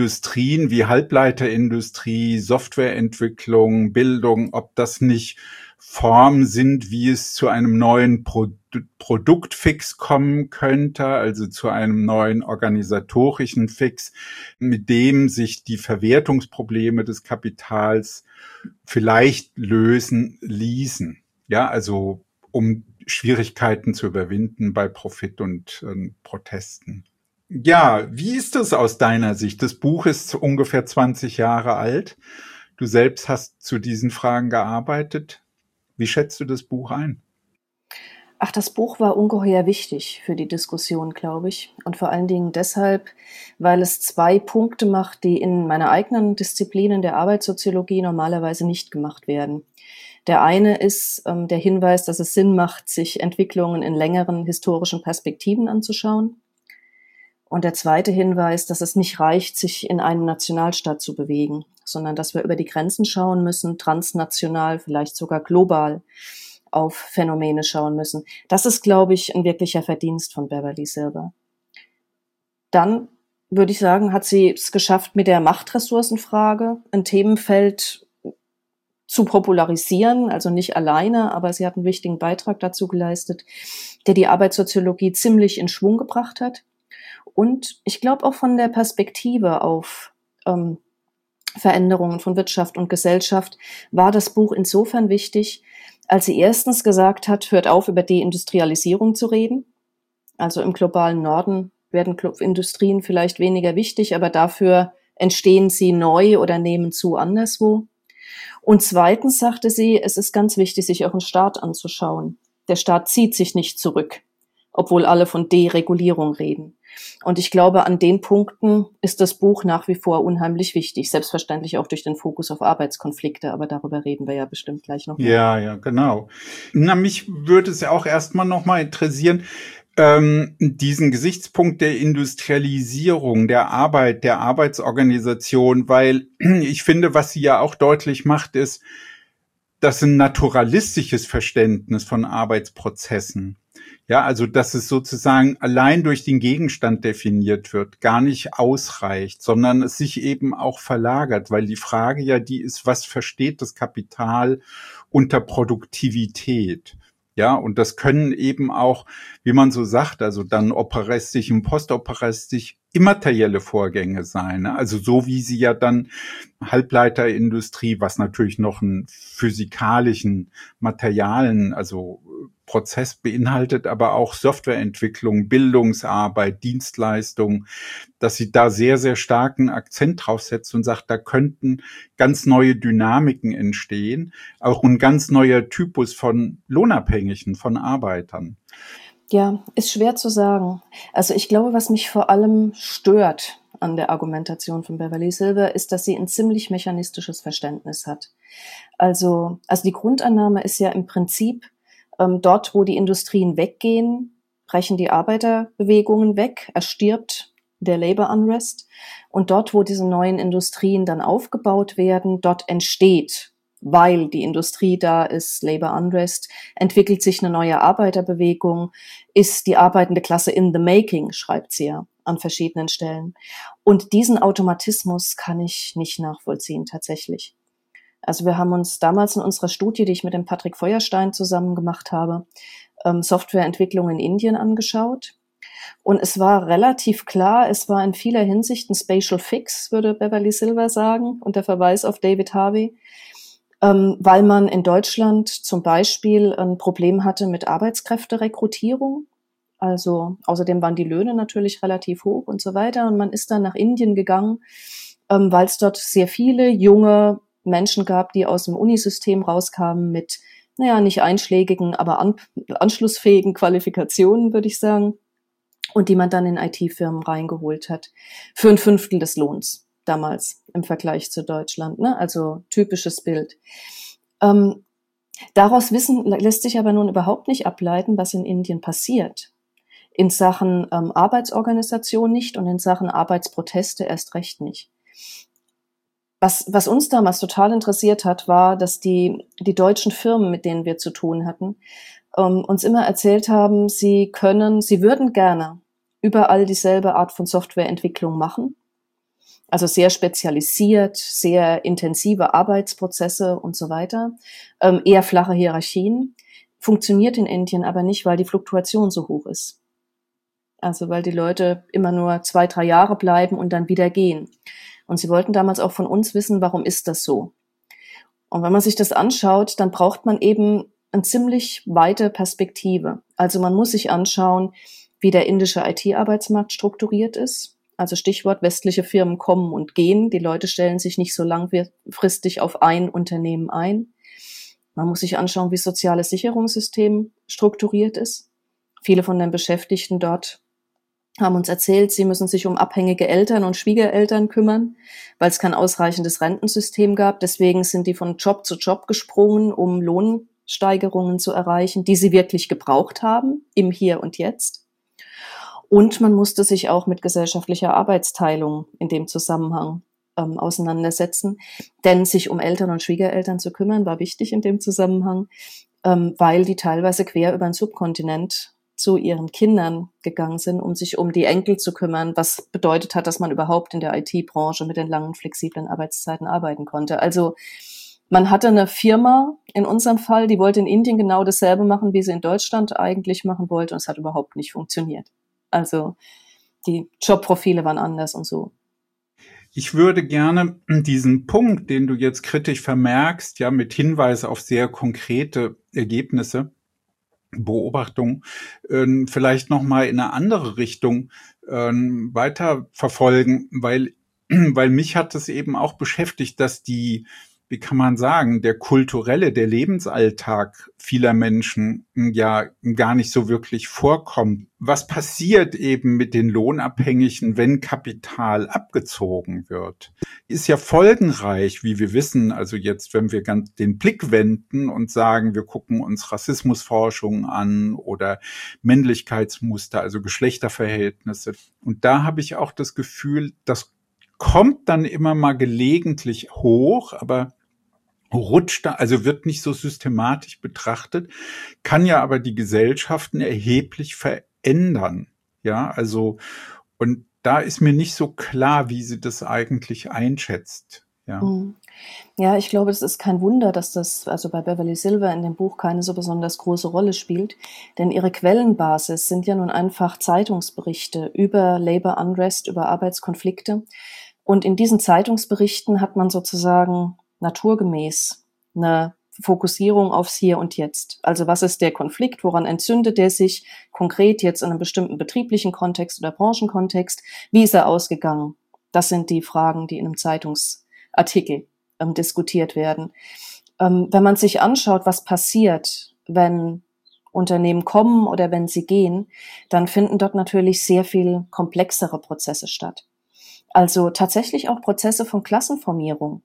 Industrien wie Halbleiterindustrie, Softwareentwicklung, Bildung, ob das nicht Form sind, wie es zu einem neuen Produktfix kommen könnte, also zu einem neuen organisatorischen Fix, mit dem sich die Verwertungsprobleme des Kapitals vielleicht lösen ließen. Ja, also um Schwierigkeiten zu überwinden bei Profit und Protesten. Ja, wie ist das aus deiner Sicht? Das Buch ist ungefähr 20 Jahre alt. Du selbst hast zu diesen Fragen gearbeitet. Wie schätzt du das Buch ein? Ach, das Buch war ungeheuer wichtig für die Diskussion, glaube ich. Und vor allen Dingen deshalb, weil es 2 Punkte macht, die in meiner eigenen Disziplin in der Arbeitssoziologie normalerweise nicht gemacht werden. Der eine ist der Hinweis, dass es Sinn macht, sich Entwicklungen in längeren historischen Perspektiven anzuschauen. Und der zweite Hinweis, dass es nicht reicht, sich in einem Nationalstaat zu bewegen, sondern dass wir über die Grenzen schauen müssen, transnational, vielleicht sogar global auf Phänomene schauen müssen. Das ist, glaube ich, ein wirklicher Verdienst von Beverly Silver. Dann würde ich sagen, hat sie es geschafft, mit der Machtressourcenfrage ein Themenfeld zu popularisieren, also nicht alleine, aber sie hat einen wichtigen Beitrag dazu geleistet, der die Arbeitssoziologie ziemlich in Schwung gebracht hat. Und ich glaube auch von der Perspektive auf Veränderungen von Wirtschaft und Gesellschaft war das Buch insofern wichtig, als sie erstens gesagt hat, hört auf, über Deindustrialisierung zu reden. Also im globalen Norden werden Industrien vielleicht weniger wichtig, aber dafür entstehen sie neu oder nehmen zu anderswo. Und zweitens sagte sie, es ist ganz wichtig, sich auch einen Staat anzuschauen. Der Staat zieht sich nicht zurück, obwohl alle von Deregulierung reden. Und ich glaube, an den Punkten ist das Buch nach wie vor unheimlich wichtig. Selbstverständlich auch durch den Fokus auf Arbeitskonflikte, aber darüber reden wir ja bestimmt gleich noch mehr. Ja, genau. Na, mich würde es ja auch erstmal nochmal interessieren, diesen Gesichtspunkt der Industrialisierung, der Arbeit, der Arbeitsorganisation, weil ich finde, was sie ja auch deutlich macht, ist, dass ein naturalistisches Verständnis von Arbeitsprozessen, ja, also dass es sozusagen allein durch den Gegenstand definiert wird, gar nicht ausreicht, sondern es sich eben auch verlagert, weil die Frage ja die ist, was versteht das Kapital unter Produktivität? Ja, und das können eben auch, wie man so sagt, also dann operistisch und postoperistisch immaterielle Vorgänge sein. Ne? Also so wie sie ja dann Halbleiterindustrie, was natürlich noch einen physikalischen Materialien, also Prozess beinhaltet, aber auch Softwareentwicklung, Bildungsarbeit, Dienstleistung, dass sie da sehr, sehr starken Akzent drauf setzt und sagt, da könnten ganz neue Dynamiken entstehen, auch ein ganz neuer Typus von Lohnabhängigen, von Arbeitern. Ja, ist schwer zu sagen. Also ich glaube, was mich vor allem stört an der Argumentation von Beverly Silver, ist, dass sie ein ziemlich mechanistisches Verständnis hat. Also die Grundannahme ist ja im Prinzip, dort, wo die Industrien weggehen, brechen die Arbeiterbewegungen weg, erstirbt der Labor Unrest. Und dort, wo diese neuen Industrien dann aufgebaut werden, dort entsteht, weil die Industrie da ist, Labor Unrest, entwickelt sich eine neue Arbeiterbewegung, ist die arbeitende Klasse in the making, schreibt sie ja an verschiedenen Stellen. Und diesen Automatismus kann ich nicht nachvollziehen, tatsächlich. Also wir haben uns damals in unserer Studie, die ich mit dem Patrick Feuerstein zusammen gemacht habe, Softwareentwicklung in Indien angeschaut. Und es war relativ klar, es war in vieler Hinsicht ein Spatial Fix, würde Beverly Silver sagen, und der Verweis auf David Harvey, weil man in Deutschland zum Beispiel ein Problem hatte mit Arbeitskräfterekrutierung. Also außerdem waren die Löhne natürlich relativ hoch und so weiter. Und man ist dann nach Indien gegangen, weil es dort sehr viele junge Menschen gab, die aus dem Unisystem rauskamen mit, nicht einschlägigen, aber anschlussfähigen Qualifikationen, würde ich sagen, und die man dann in IT-Firmen reingeholt hat. Für 1/5 des Lohns damals im Vergleich zu Deutschland, ne? Also typisches Bild. Daraus lässt sich aber nun überhaupt nicht ableiten, was in Indien passiert. In Sachen Arbeitsorganisation nicht und in Sachen Arbeitsproteste erst recht nicht. Was uns damals total interessiert hat, war, dass die deutschen Firmen, mit denen wir zu tun hatten, uns immer erzählt haben, sie würden gerne überall dieselbe Art von Softwareentwicklung machen, Also sehr spezialisiert, sehr intensive Arbeitsprozesse und so weiter, eher flache Hierarchien. Funktioniert in Indien aber nicht, weil die Fluktuation so hoch ist. Also weil die Leute immer nur 2-3 Jahre bleiben und dann wieder gehen. Und sie wollten damals auch von uns wissen, warum ist das so? Und wenn man sich das anschaut, dann braucht man eben eine ziemlich weite Perspektive. Also man muss sich anschauen, wie der indische IT-Arbeitsmarkt strukturiert ist. Also Stichwort, westliche Firmen kommen und gehen. Die Leute stellen sich nicht so langfristig auf ein Unternehmen ein. Man muss sich anschauen, wie das soziale Sicherungssystem strukturiert ist. Viele von den Beschäftigten dort haben uns erzählt, sie müssen sich um abhängige Eltern und Schwiegereltern kümmern, weil es kein ausreichendes Rentensystem gab. Deswegen sind die von Job zu Job gesprungen, um Lohnsteigerungen zu erreichen, die sie wirklich gebraucht haben, im Hier und Jetzt. Und man musste sich auch mit gesellschaftlicher Arbeitsteilung in dem Zusammenhang auseinandersetzen. Denn sich um Eltern und Schwiegereltern zu kümmern, war wichtig in dem Zusammenhang, weil die teilweise quer über den Subkontinent zu ihren Kindern gegangen sind, um sich um die Enkel zu kümmern, was bedeutet hat, dass man überhaupt in der IT-Branche mit den langen, flexiblen Arbeitszeiten arbeiten konnte. Also man hatte eine Firma, in unserem Fall, die wollte in Indien genau dasselbe machen, wie sie in Deutschland eigentlich machen wollte, und es hat überhaupt nicht funktioniert. Also die Jobprofile waren anders und so. Ich würde gerne diesen Punkt, den du jetzt kritisch vermerkst, ja, mit Hinweis auf sehr konkrete Ergebnisse, Beobachtung, vielleicht nochmal in eine andere Richtung weiter verfolgen, weil mich hat es eben auch beschäftigt, dass wie kann man sagen, der Lebensalltag vieler Menschen ja gar nicht so wirklich vorkommt. Was passiert eben mit den Lohnabhängigen, wenn Kapital abgezogen wird? Ist ja folgenreich, wie wir wissen, also jetzt, wenn wir ganz den Blick wenden und sagen, wir gucken uns Rassismusforschung an oder Männlichkeitsmuster, also Geschlechterverhältnisse. Und da habe ich auch das Gefühl, das kommt dann immer mal gelegentlich hoch, aber rutscht da, also wird nicht so systematisch betrachtet, kann ja aber die Gesellschaften erheblich verändern. Ja, also, und da ist mir nicht so klar, wie sie das eigentlich einschätzt. Ja. Ja, ich glaube, es ist kein Wunder, dass das also bei Beverly Silver in dem Buch keine so besonders große Rolle spielt, denn ihre Quellenbasis sind ja nun einfach Zeitungsberichte über Labor Unrest, über Arbeitskonflikte. Und in diesen Zeitungsberichten hat man sozusagen naturgemäß eine Fokussierung aufs Hier und Jetzt. Also was ist der Konflikt, woran entzündet er sich konkret jetzt in einem bestimmten betrieblichen Kontext oder Branchenkontext, wie ist er ausgegangen? Das sind die Fragen, die in einem Zeitungsartikel diskutiert werden. Wenn man sich anschaut, was passiert, wenn Unternehmen kommen oder wenn sie gehen, dann finden dort natürlich sehr viel komplexere Prozesse statt. Also tatsächlich auch Prozesse von Klassenformierung,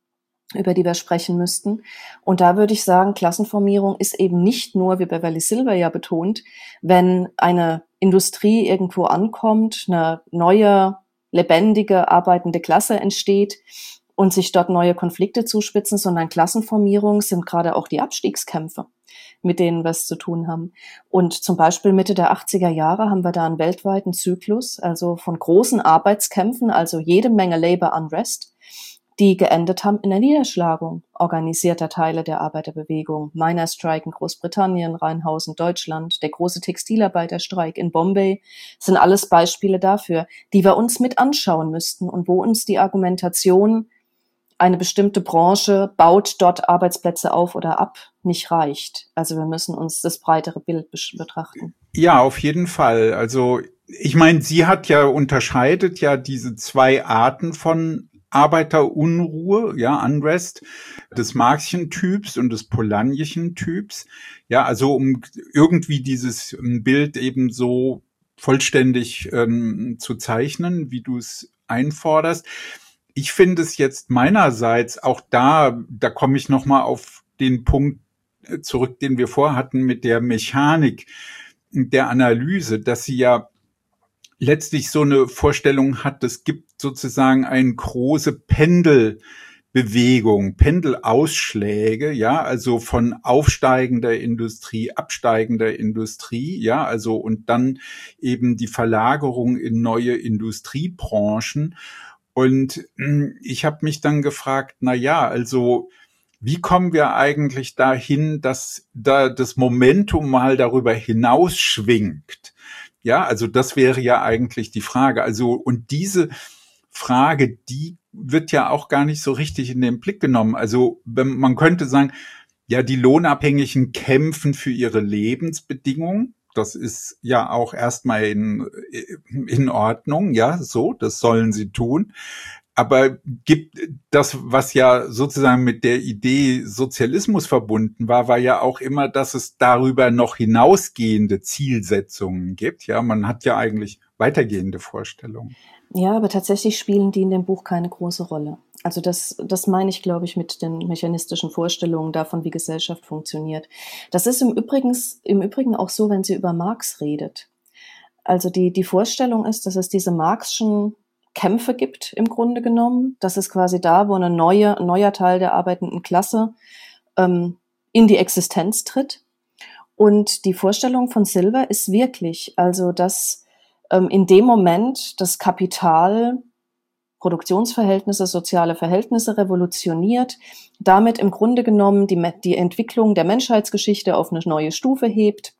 über die wir sprechen müssten. Und da würde ich sagen, Klassenformierung ist eben nicht nur, wie Beverly Silver ja betont, wenn eine Industrie irgendwo ankommt, eine neue, lebendige, arbeitende Klasse entsteht und sich dort neue Konflikte zuspitzen, sondern Klassenformierung sind gerade auch die Abstiegskämpfe, mit denen wir es zu tun haben. Und zum Beispiel Mitte der 80er Jahre haben wir da einen weltweiten Zyklus, also von großen Arbeitskämpfen, also jede Menge Labor Unrest, die geendet haben in der Niederschlagung organisierter Teile der Arbeiterbewegung. Miners Strike in Großbritannien, Rheinhausen, Deutschland, der große Textilarbeiterstreik in Bombay sind alles Beispiele dafür, die wir uns mit anschauen müssten und wo uns die Argumentation, eine bestimmte Branche baut dort Arbeitsplätze auf oder ab, nicht reicht. Also wir müssen uns das breitere Bild betrachten. Ja, auf jeden Fall. Also ich meine, sie unterscheidet ja diese zwei Arten von Arbeiterunruhe, ja, Unrest, des Marxischen Typs und des Polanyi'schen Typs. Ja, also um irgendwie dieses Bild eben so vollständig zu zeichnen, wie du es einforderst. Ich finde es jetzt meinerseits auch da komme ich nochmal auf den Punkt zurück, den wir vorhatten mit der Mechanik der Analyse, dass sie ja letztlich so eine Vorstellung hat, es gibt sozusagen eine große Pendelbewegung, Pendelausschläge, ja, also von aufsteigender Industrie, absteigender Industrie, ja, also und dann eben die Verlagerung in neue Industriebranchen. Und ich habe mich dann gefragt, na ja, also wie kommen wir eigentlich dahin, dass da das Momentum mal darüber hinausschwingt? Ja, also das wäre ja eigentlich die Frage. Also, und diese Frage, die wird ja auch gar nicht so richtig in den Blick genommen. Also man könnte sagen, ja, die Lohnabhängigen kämpfen für ihre Lebensbedingungen. Das ist ja auch erstmal in Ordnung. Ja, so, das sollen sie tun. Aber gibt das, was ja sozusagen mit der Idee Sozialismus verbunden war, war ja auch immer, dass es darüber noch hinausgehende Zielsetzungen gibt. Ja, man hat ja eigentlich weitergehende Vorstellungen. Ja, aber tatsächlich spielen die in dem Buch keine große Rolle. Also das meine ich, glaube ich, mit den mechanistischen Vorstellungen davon, wie Gesellschaft funktioniert. Das ist im Übrigen auch so, wenn sie über Marx redet. Also die Vorstellung ist, dass es diese Marxischen Kämpfe gibt, im Grunde genommen. Das ist quasi da, wo ein neuer Teil der arbeitenden Klasse in die Existenz tritt. Und die Vorstellung von Silver ist wirklich, also dass in dem Moment das Kapital Produktionsverhältnisse, soziale Verhältnisse revolutioniert, damit im Grunde genommen die Entwicklung der Menschheitsgeschichte auf eine neue Stufe hebt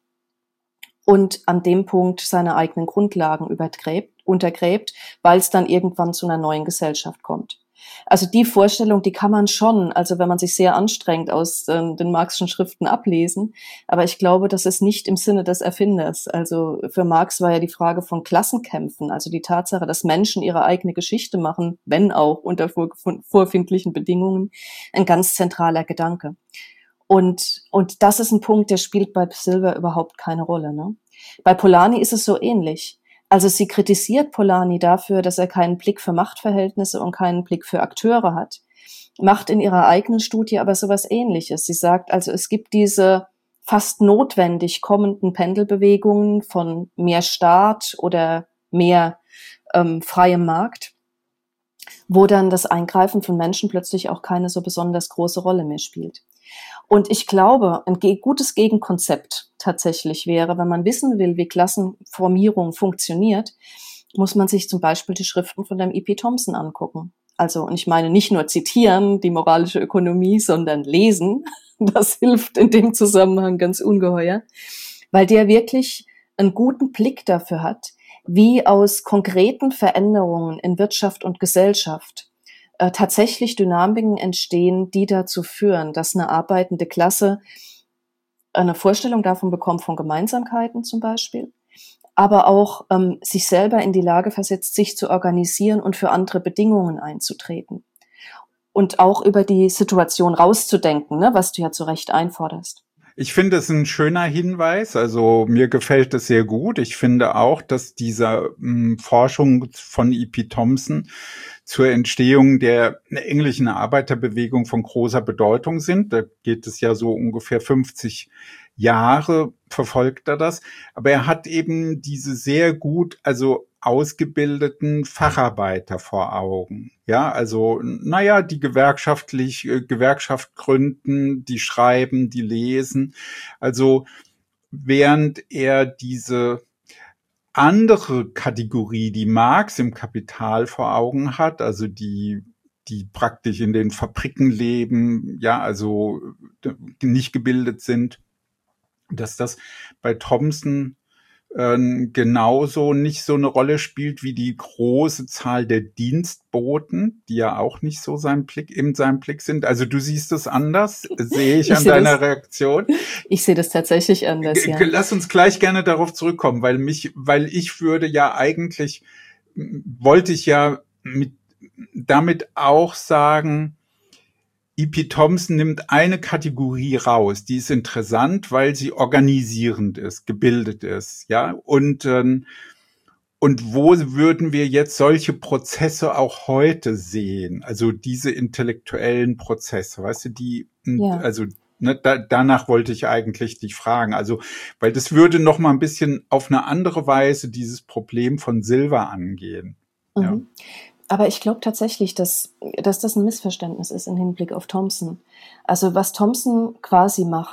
und an dem Punkt seine eigenen Grundlagen untergräbt, weil es dann irgendwann zu einer neuen Gesellschaft kommt. Also die Vorstellung, die kann man schon, also wenn man sich sehr anstrengt, aus den Marxischen Schriften ablesen. Aber ich glaube, das ist nicht im Sinne des Erfinders. Also für Marx war ja die Frage von Klassenkämpfen, also die Tatsache, dass Menschen ihre eigene Geschichte machen, wenn auch unter vorfindlichen Bedingungen, ein ganz zentraler Gedanke. Und das ist ein Punkt, der spielt bei Silver überhaupt keine Rolle, ne? Bei Polanyi ist es so ähnlich. Also sie kritisiert Polanyi dafür, dass er keinen Blick für Machtverhältnisse und keinen Blick für Akteure hat. Macht in ihrer eigenen Studie aber sowas Ähnliches. Sie sagt also, es gibt diese fast notwendig kommenden Pendelbewegungen von mehr Staat oder mehr freiem Markt, wo dann das Eingreifen von Menschen plötzlich auch keine so besonders große Rolle mehr spielt. Und ich glaube, ein gutes Gegenkonzept tatsächlich wäre, wenn man wissen will, wie Klassenformierung funktioniert, muss man sich zum Beispiel die Schriften von dem E.P. Thompson angucken. Also, und ich meine nicht nur zitieren, die moralische Ökonomie, sondern lesen. Das hilft in dem Zusammenhang ganz ungeheuer, weil der wirklich einen guten Blick dafür hat, wie aus konkreten Veränderungen in Wirtschaft und Gesellschaft tatsächlich Dynamiken entstehen, die dazu führen, dass eine arbeitende Klasse eine Vorstellung davon bekommt von Gemeinsamkeiten zum Beispiel, aber auch sich selber in die Lage versetzt, sich zu organisieren und für andere Bedingungen einzutreten. Und auch über die Situation rauszudenken, ne, was du ja zu Recht einforderst. Ich finde es ein schöner Hinweis, also mir gefällt es sehr gut. Ich finde auch, dass diese Forschung von E.P. Thompson zur Entstehung der englischen Arbeiterbewegung von großer Bedeutung sind. Da geht es ja so ungefähr 50 Jahre, verfolgt er das. Aber er hat eben diese sehr gut, also ausgebildeten Facharbeiter vor Augen. Ja, also, naja, die Gewerkschaft gründen, die schreiben, die lesen. Also, während er diese andere Kategorie, die Marx im Kapital vor Augen hat, also die praktisch in den Fabriken leben, ja, also nicht gebildet sind, dass das bei Thompson genauso nicht so eine Rolle spielt wie die große Zahl der Dienstboten, die ja auch nicht so in seinem Blick sind. Also du siehst es anders, sehe ich an deiner Reaktion. Ich sehe das tatsächlich anders, ja. Lass uns gleich gerne darauf zurückkommen, weil ich würde ja eigentlich, wollte ich ja damit auch sagen, E.P. Thompson nimmt eine Kategorie raus, die ist interessant, weil sie organisierend ist, gebildet ist, ja, und wo würden wir jetzt solche Prozesse auch heute sehen? Also diese intellektuellen Prozesse, weißt du, also danach wollte ich eigentlich dich fragen, also weil das würde noch mal ein bisschen auf eine andere Weise dieses Problem von Silver angehen. Mhm. Ja. Aber ich glaube tatsächlich, dass das ein Missverständnis ist im Hinblick auf Thompson. Also was Thompson quasi macht,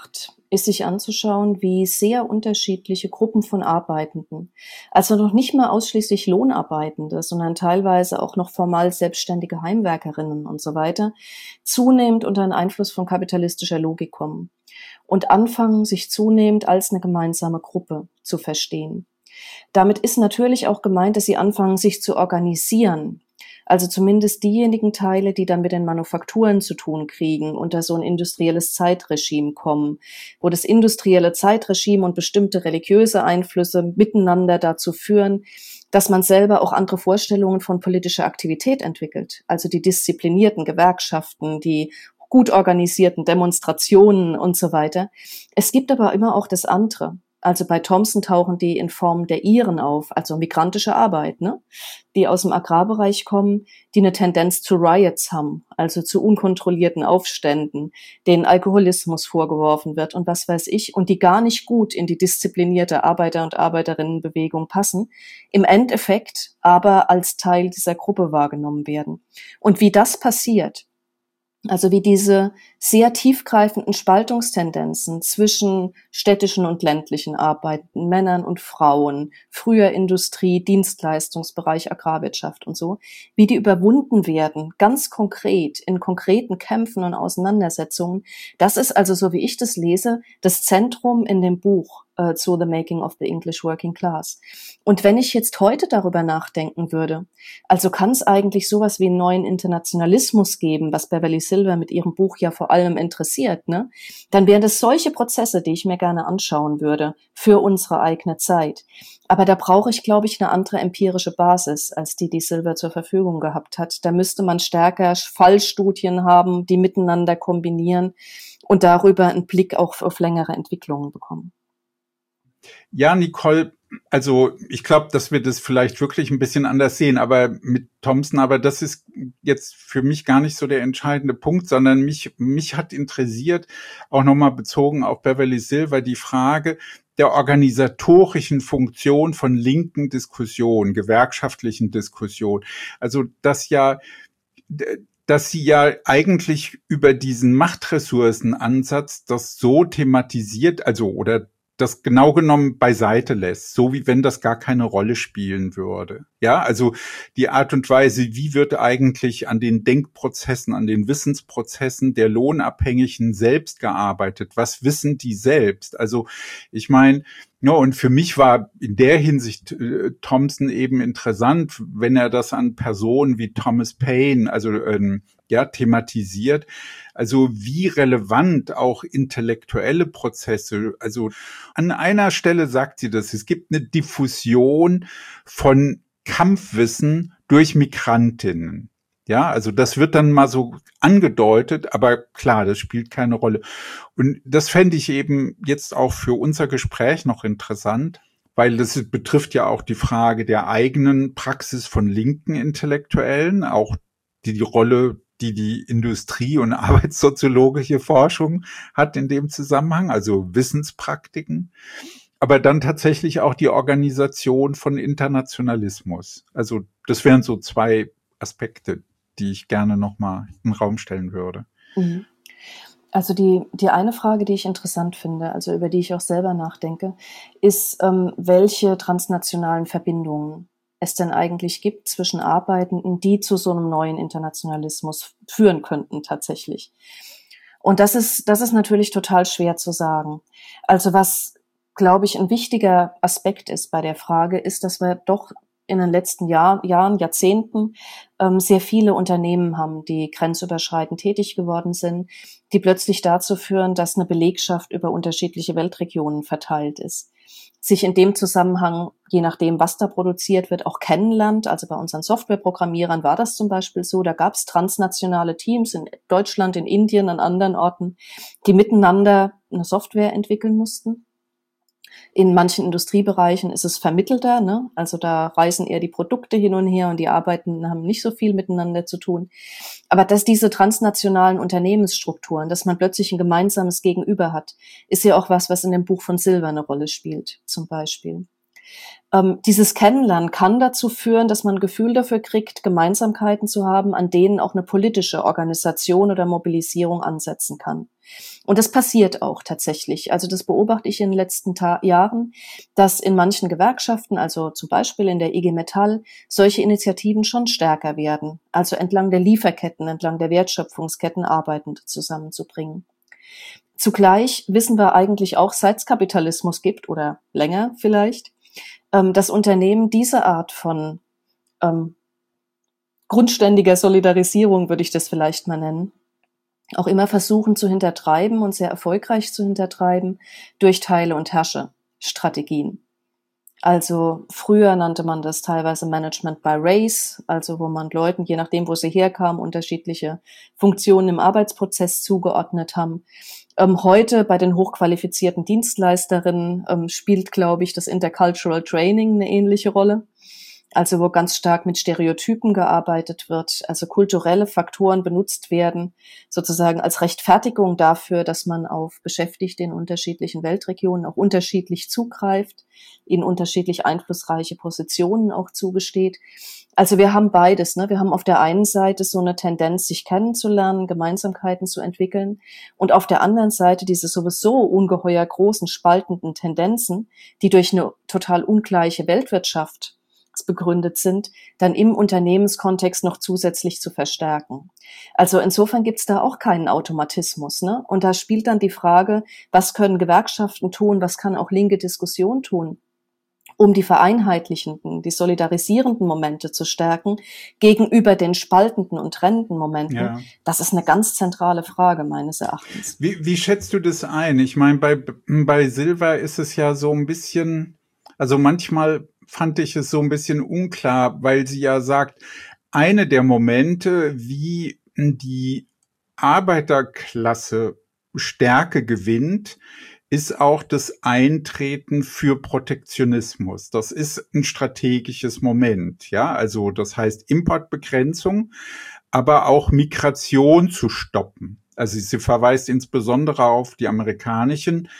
ist sich anzuschauen, wie sehr unterschiedliche Gruppen von Arbeitenden, also noch nicht mal ausschließlich Lohnarbeitende, sondern teilweise auch noch formal selbstständige Heimwerkerinnen und so weiter, zunehmend unter den Einfluss von kapitalistischer Logik kommen und anfangen, sich zunehmend als eine gemeinsame Gruppe zu verstehen. Damit ist natürlich auch gemeint, dass sie anfangen, sich zu organisieren. Also zumindest diejenigen Teile, die dann mit den Manufakturen zu tun kriegen, unter so ein industrielles Zeitregime kommen, wo das industrielle Zeitregime und bestimmte religiöse Einflüsse miteinander dazu führen, dass man selber auch andere Vorstellungen von politischer Aktivität entwickelt. Also die disziplinierten Gewerkschaften, die gut organisierten Demonstrationen und so weiter. Es gibt aber immer auch das andere. Also bei Thompson tauchen die in Form der Iren auf, also migrantische Arbeit, ne? Die aus dem Agrarbereich kommen, die eine Tendenz zu Riots haben, also zu unkontrollierten Aufständen, denen Alkoholismus vorgeworfen wird und was weiß ich, und die gar nicht gut in die disziplinierte Arbeiter- und Arbeiterinnenbewegung passen, im Endeffekt aber als Teil dieser Gruppe wahrgenommen werden. Und wie das passiert, also wie diese sehr tiefgreifenden Spaltungstendenzen zwischen städtischen und ländlichen Arbeiten, Männern und Frauen, früher Industrie, Dienstleistungsbereich, Agrarwirtschaft und so, wie die überwunden werden, ganz konkret, in konkreten Kämpfen und Auseinandersetzungen. Das ist also, so wie ich das lese, das Zentrum in dem Buch zu The Making of the English Working Class. Und wenn ich jetzt heute darüber nachdenken würde, also kann es eigentlich sowas wie einen neuen Internationalismus geben, was Beverly Silver mit ihrem Buch ja vor allem interessiert, ne? Dann wären das solche Prozesse, die ich mir gerne anschauen würde für unsere eigene Zeit. Aber da brauche ich, glaube ich, eine andere empirische Basis, als die Silver zur Verfügung gehabt hat. Da müsste man stärker Fallstudien haben, die miteinander kombinieren und darüber einen Blick auch auf längere Entwicklungen bekommen. Ja, Nicole, also ich glaube, dass wir das vielleicht wirklich ein bisschen anders sehen, aber mit Thompson, aber das ist jetzt für mich gar nicht so der entscheidende Punkt, sondern mich hat interessiert, auch nochmal bezogen auf Beverly Silver, die Frage der organisatorischen Funktion von linken Diskussionen, gewerkschaftlichen Diskussionen. Also dass sie ja eigentlich über diesen Machtressourcenansatz das so thematisiert, also oder das genau genommen beiseite lässt, so wie wenn das gar keine Rolle spielen würde. Ja, also die Art und Weise, wie wird eigentlich an den Denkprozessen, an den Wissensprozessen der Lohnabhängigen selbst gearbeitet? Was wissen die selbst? Also ich meine, ja, und für mich war in der Hinsicht Thompson eben interessant, wenn er das an Personen wie Thomas Paine, also thematisiert. Also wie relevant auch intellektuelle Prozesse, also an einer Stelle sagt sie das, es gibt eine Diffusion von Kampfwissen durch Migrantinnen. Ja, also das wird dann mal so angedeutet, aber klar, das spielt keine Rolle. Und das fände ich eben jetzt auch für unser Gespräch noch interessant, weil das betrifft ja auch die Frage der eigenen Praxis von linken Intellektuellen, auch die Rolle, die Industrie- und arbeitssoziologische Forschung hat in dem Zusammenhang, also Wissenspraktiken, aber dann tatsächlich auch die Organisation von Internationalismus. Also das wären so zwei Aspekte, die ich gerne nochmal in den Raum stellen würde. Also die eine Frage, die ich interessant finde, also über die ich auch selber nachdenke, ist, welche transnationalen Verbindungen es denn eigentlich gibt zwischen Arbeitenden, die zu so einem neuen Internationalismus führen könnten tatsächlich. Und das ist natürlich total schwer zu sagen. Also was, glaube ich, ein wichtiger Aspekt ist bei der Frage, ist, dass wir doch in den letzten Jahren, Jahrzehnten sehr viele Unternehmen haben, die grenzüberschreitend tätig geworden sind, die plötzlich dazu führen, dass eine Belegschaft über unterschiedliche Weltregionen verteilt ist. Sich in dem Zusammenhang, je nachdem, was da produziert wird, auch kennenlernt. Also bei unseren Softwareprogrammierern war das zum Beispiel so. Da gab es transnationale Teams in Deutschland, in Indien, an anderen Orten, die miteinander eine Software entwickeln mussten. In manchen Industriebereichen ist es vermittelter, ne? Also da reisen eher die Produkte hin und her und die Arbeitenden haben nicht so viel miteinander zu tun. Aber dass diese transnationalen Unternehmensstrukturen, dass man plötzlich ein gemeinsames Gegenüber hat, ist ja auch was in dem Buch von Silver eine Rolle spielt, zum Beispiel. Dieses Kennenlernen kann dazu führen, dass man ein Gefühl dafür kriegt, Gemeinsamkeiten zu haben, an denen auch eine politische Organisation oder Mobilisierung ansetzen kann. Und das passiert auch tatsächlich. Also das beobachte ich in den letzten Jahren, dass in manchen Gewerkschaften, also zum Beispiel in der IG Metall, solche Initiativen schon stärker werden. Also entlang der Lieferketten, entlang der Wertschöpfungsketten Arbeitende zusammenzubringen. Zugleich wissen wir eigentlich auch, seit es Kapitalismus gibt oder länger vielleicht, dass Unternehmen diese Art von grundständiger Solidarisierung, würde ich das vielleicht mal nennen, auch immer versuchen zu hintertreiben und sehr erfolgreich zu hintertreiben durch Teile- und Herrsche-Strategien. Also früher nannte man das teilweise Management by Race, also wo man Leuten, je nachdem, wo sie herkamen, unterschiedliche Funktionen im Arbeitsprozess zugeordnet haben. Heute bei den hochqualifizierten Dienstleisterinnen spielt, glaube ich, das Intercultural Training eine ähnliche Rolle. Also wo ganz stark mit Stereotypen gearbeitet wird, also kulturelle Faktoren benutzt werden, sozusagen als Rechtfertigung dafür, dass man auf Beschäftigte in unterschiedlichen Weltregionen auch unterschiedlich zugreift, ihnen unterschiedlich einflussreiche Positionen auch zugesteht. Also wir haben beides, ne? Wir haben auf der einen Seite so eine Tendenz, sich kennenzulernen, Gemeinsamkeiten zu entwickeln, und auf der anderen Seite diese sowieso ungeheuer großen spaltenden Tendenzen, die durch eine total ungleiche Weltwirtschaft begründet sind, dann im Unternehmenskontext noch zusätzlich zu verstärken. Also insofern gibt es da auch keinen Automatismus, ne? Und da spielt dann die Frage, was können Gewerkschaften tun, was kann auch linke Diskussion tun, um die vereinheitlichenden, die solidarisierenden Momente zu stärken, gegenüber den spaltenden und trennenden Momenten. Ja. Das ist eine ganz zentrale Frage meines Erachtens. Wie schätzt du das ein? Ich meine, bei Silva ist es ja so ein bisschen, also manchmal fand ich es so ein bisschen unklar, weil sie ja sagt, eine der Momente, wie die Arbeiterklasse Stärke gewinnt, ist auch das Eintreten für Protektionismus. Das ist ein strategisches Moment, ja, also das heißt Importbegrenzung, aber auch Migration zu stoppen. Also sie verweist insbesondere auf die amerikanischen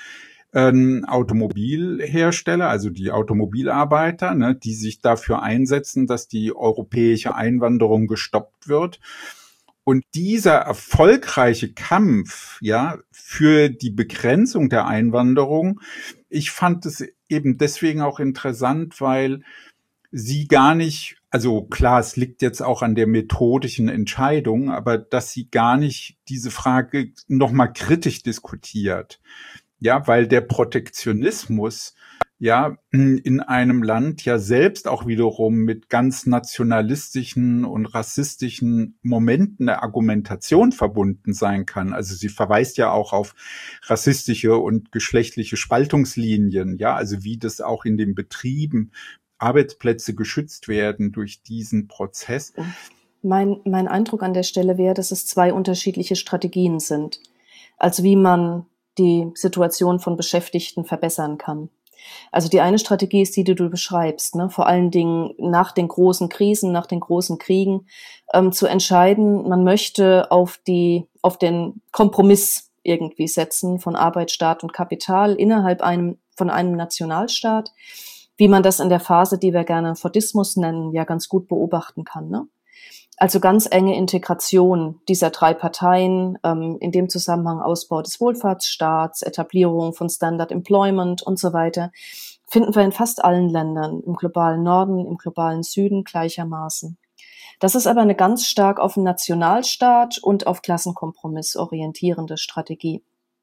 Automobilhersteller, also die Automobilarbeiter, ne, die sich dafür einsetzen, dass die europäische Einwanderung gestoppt wird. Und dieser erfolgreiche Kampf, ja, für die Begrenzung der Einwanderung, ich fand es eben deswegen auch interessant, weil sie gar nicht, also klar, es liegt jetzt auch an der methodischen Entscheidung, aber dass sie gar nicht diese Frage nochmal kritisch diskutiert. Ja, weil der Protektionismus ja in einem Land ja selbst auch wiederum mit ganz nationalistischen und rassistischen Momenten der Argumentation verbunden sein kann. Also sie verweist ja auch auf rassistische und geschlechtliche Spaltungslinien, ja, also wie das auch in den Betrieben Arbeitsplätze geschützt werden durch diesen Prozess. Mein Eindruck an der Stelle wäre, dass es zwei unterschiedliche Strategien sind. Also wie man die Situation von Beschäftigten verbessern kann. Also die eine Strategie ist die, die du beschreibst, ne? Vor allen Dingen nach den großen Krisen, nach den großen Kriegen, zu entscheiden, man möchte auf den Kompromiss irgendwie setzen von Arbeit, Staat und Kapital innerhalb von einem Nationalstaat, wie man das in der Phase, die wir gerne Fordismus nennen, ja ganz gut beobachten kann, ne? Also ganz enge Integration dieser drei Parteien, in dem Zusammenhang Ausbau des Wohlfahrtsstaats, Etablierung von Standard Employment und so weiter, finden wir in fast allen Ländern, im globalen Norden, im globalen Süden gleichermaßen. Das ist aber eine ganz stark auf den Nationalstaat und auf Klassenkompromiss orientierende Strategie.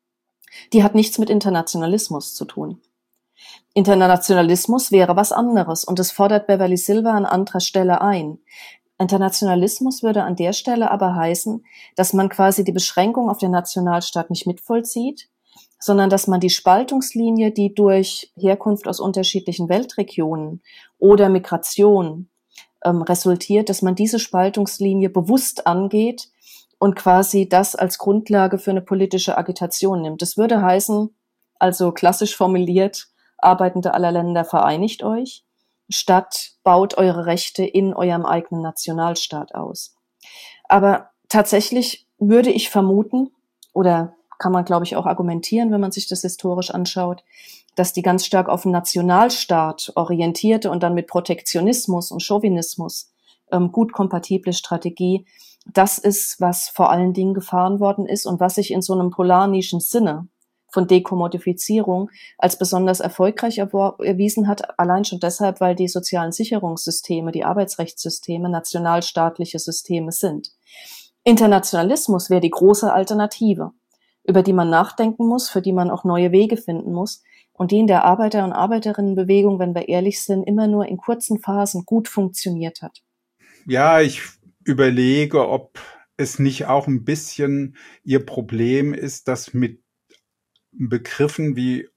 Die hat nichts mit Internationalismus zu tun. Internationalismus wäre was anderes und es fordert Beverly Silva an anderer Stelle ein. Internationalismus würde an der Stelle aber heißen, dass man quasi die Beschränkung auf den Nationalstaat nicht mitvollzieht, sondern dass man die Spaltungslinie, die durch Herkunft aus unterschiedlichen Weltregionen oder Migration resultiert, dass man diese Spaltungslinie bewusst angeht und quasi das als Grundlage für eine politische Agitation nimmt. Das würde heißen, also klassisch formuliert, Arbeitende aller Länder, vereinigt euch, statt baut eure Rechte in eurem eigenen Nationalstaat aus. Aber tatsächlich würde ich vermuten, oder kann man, glaube ich, auch argumentieren, wenn man sich das historisch anschaut, dass die ganz stark auf den Nationalstaat orientierte und dann mit Protektionismus und Chauvinismus gut kompatible Strategie. Das ist, was vor allen Dingen gefahren worden ist und was sich in so einem polarnischen Sinne von Dekommodifizierung als besonders erfolgreich erwiesen hat, allein schon deshalb, weil die sozialen Sicherungssysteme, die Arbeitsrechtssysteme nationalstaatliche Systeme sind. Internationalismus wäre die große Alternative, über die man nachdenken muss, für die man auch neue Wege finden muss und die in der Arbeiter- und Arbeiterinnenbewegung, wenn wir ehrlich sind, immer nur in kurzen Phasen gut funktioniert hat. Ja, ich überlege, ob es nicht auch ein bisschen ihr Problem ist, dass mit Begriffen wie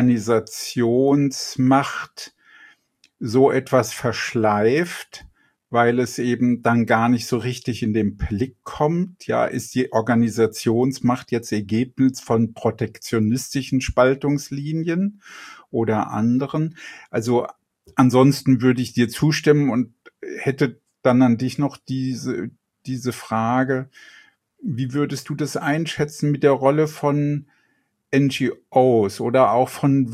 Organisationsmacht so etwas verschleift, weil es eben dann gar nicht so richtig in den Blick kommt. Ja, ist die Organisationsmacht jetzt Ergebnis von protektionistischen Spaltungslinien oder anderen? Also ansonsten würde ich dir zustimmen und hätte dann an dich noch diese Frage: Wie würdest du das einschätzen mit der Rolle von NGOs oder auch von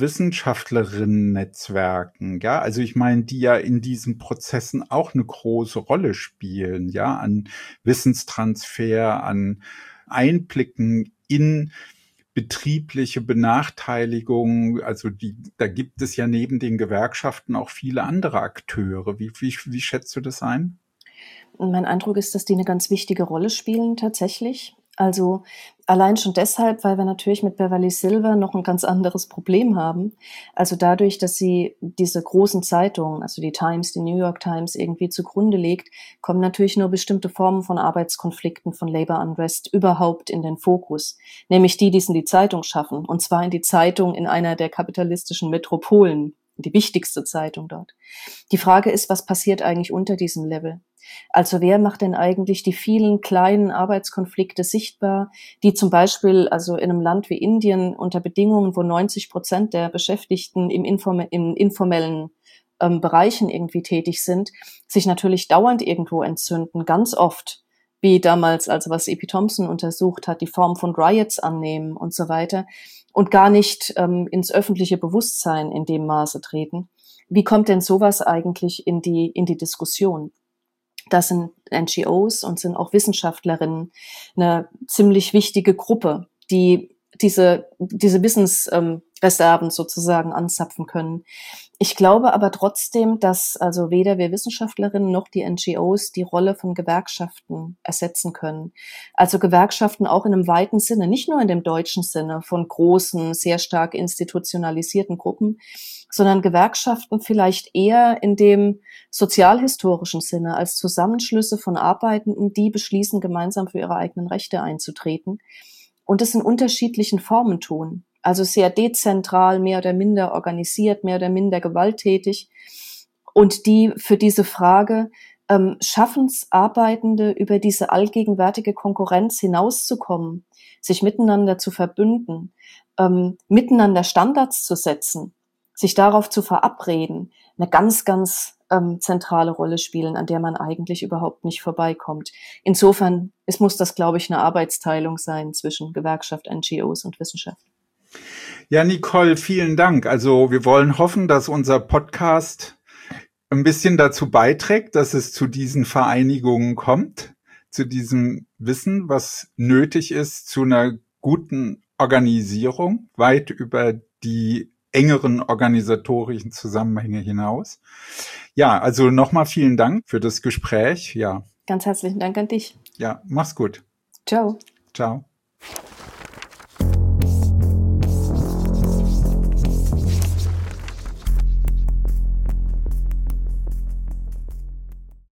Wissenschaftlerinnen-Netzwerken, ja? Also ich meine, die ja in diesen Prozessen auch eine große Rolle spielen, ja, an Wissenstransfer, an Einblicken in betriebliche Benachteiligung. Also da gibt es ja neben den Gewerkschaften auch viele andere Akteure. Wie schätzt du das ein? Mein Eindruck ist, dass die eine ganz wichtige Rolle spielen tatsächlich. Also allein schon deshalb, weil wir natürlich mit Beverly Silver noch ein ganz anderes Problem haben. Also dadurch, dass sie diese großen Zeitungen, also die Times, die New York Times irgendwie zugrunde legt, kommen natürlich nur bestimmte Formen von Arbeitskonflikten, von Labor Unrest überhaupt in den Fokus. Nämlich die es in die Zeitung schaffen. Und zwar in die Zeitung in einer der kapitalistischen Metropolen. Die wichtigste Zeitung dort. Die Frage ist, was passiert eigentlich unter diesem Level? Also wer macht denn eigentlich die vielen kleinen Arbeitskonflikte sichtbar, die zum Beispiel also in einem Land wie Indien unter Bedingungen, wo 90% der Beschäftigten in informellen Bereichen irgendwie tätig sind, sich natürlich dauernd irgendwo entzünden, ganz oft, wie damals, also was E.P. Thompson untersucht hat, die Form von Riots annehmen und so weiter und gar nicht ins öffentliche Bewusstsein in dem Maße treten. Wie kommt denn sowas eigentlich in die Diskussion? Das sind NGOs und sind auch Wissenschaftlerinnen eine ziemlich wichtige Gruppe, die diese Wissensreserven sozusagen anzapfen können. Ich glaube aber trotzdem, dass also weder wir Wissenschaftlerinnen noch die NGOs die Rolle von Gewerkschaften ersetzen können. Also Gewerkschaften auch in einem weiten Sinne, nicht nur in dem deutschen Sinne von großen, sehr stark institutionalisierten Gruppen, sondern Gewerkschaften vielleicht eher in dem sozialhistorischen Sinne als Zusammenschlüsse von Arbeitenden, die beschließen, gemeinsam für ihre eigenen Rechte einzutreten und es in unterschiedlichen Formen tun. Also sehr dezentral, mehr oder minder organisiert, mehr oder minder gewalttätig und die für diese Frage schaffen es Arbeitende über diese allgegenwärtige Konkurrenz hinauszukommen, sich miteinander zu verbünden, miteinander Standards zu setzen, sich darauf zu verabreden, eine ganz, ganz zentrale Rolle spielen, an der man eigentlich überhaupt nicht vorbeikommt. Insofern, muss das, glaube ich, eine Arbeitsteilung sein zwischen Gewerkschaft, NGOs und Wissenschaft. Ja, Nicole, vielen Dank. Also wir wollen hoffen, dass unser Podcast ein bisschen dazu beiträgt, dass es zu diesen Vereinigungen kommt, zu diesem Wissen, was nötig ist, zu einer guten Organisierung, weit über die engeren organisatorischen Zusammenhänge hinaus. Ja, also nochmal vielen Dank für das Gespräch. Ja. Ganz herzlichen Dank an dich. Ja, mach's gut. Ciao. Ciao.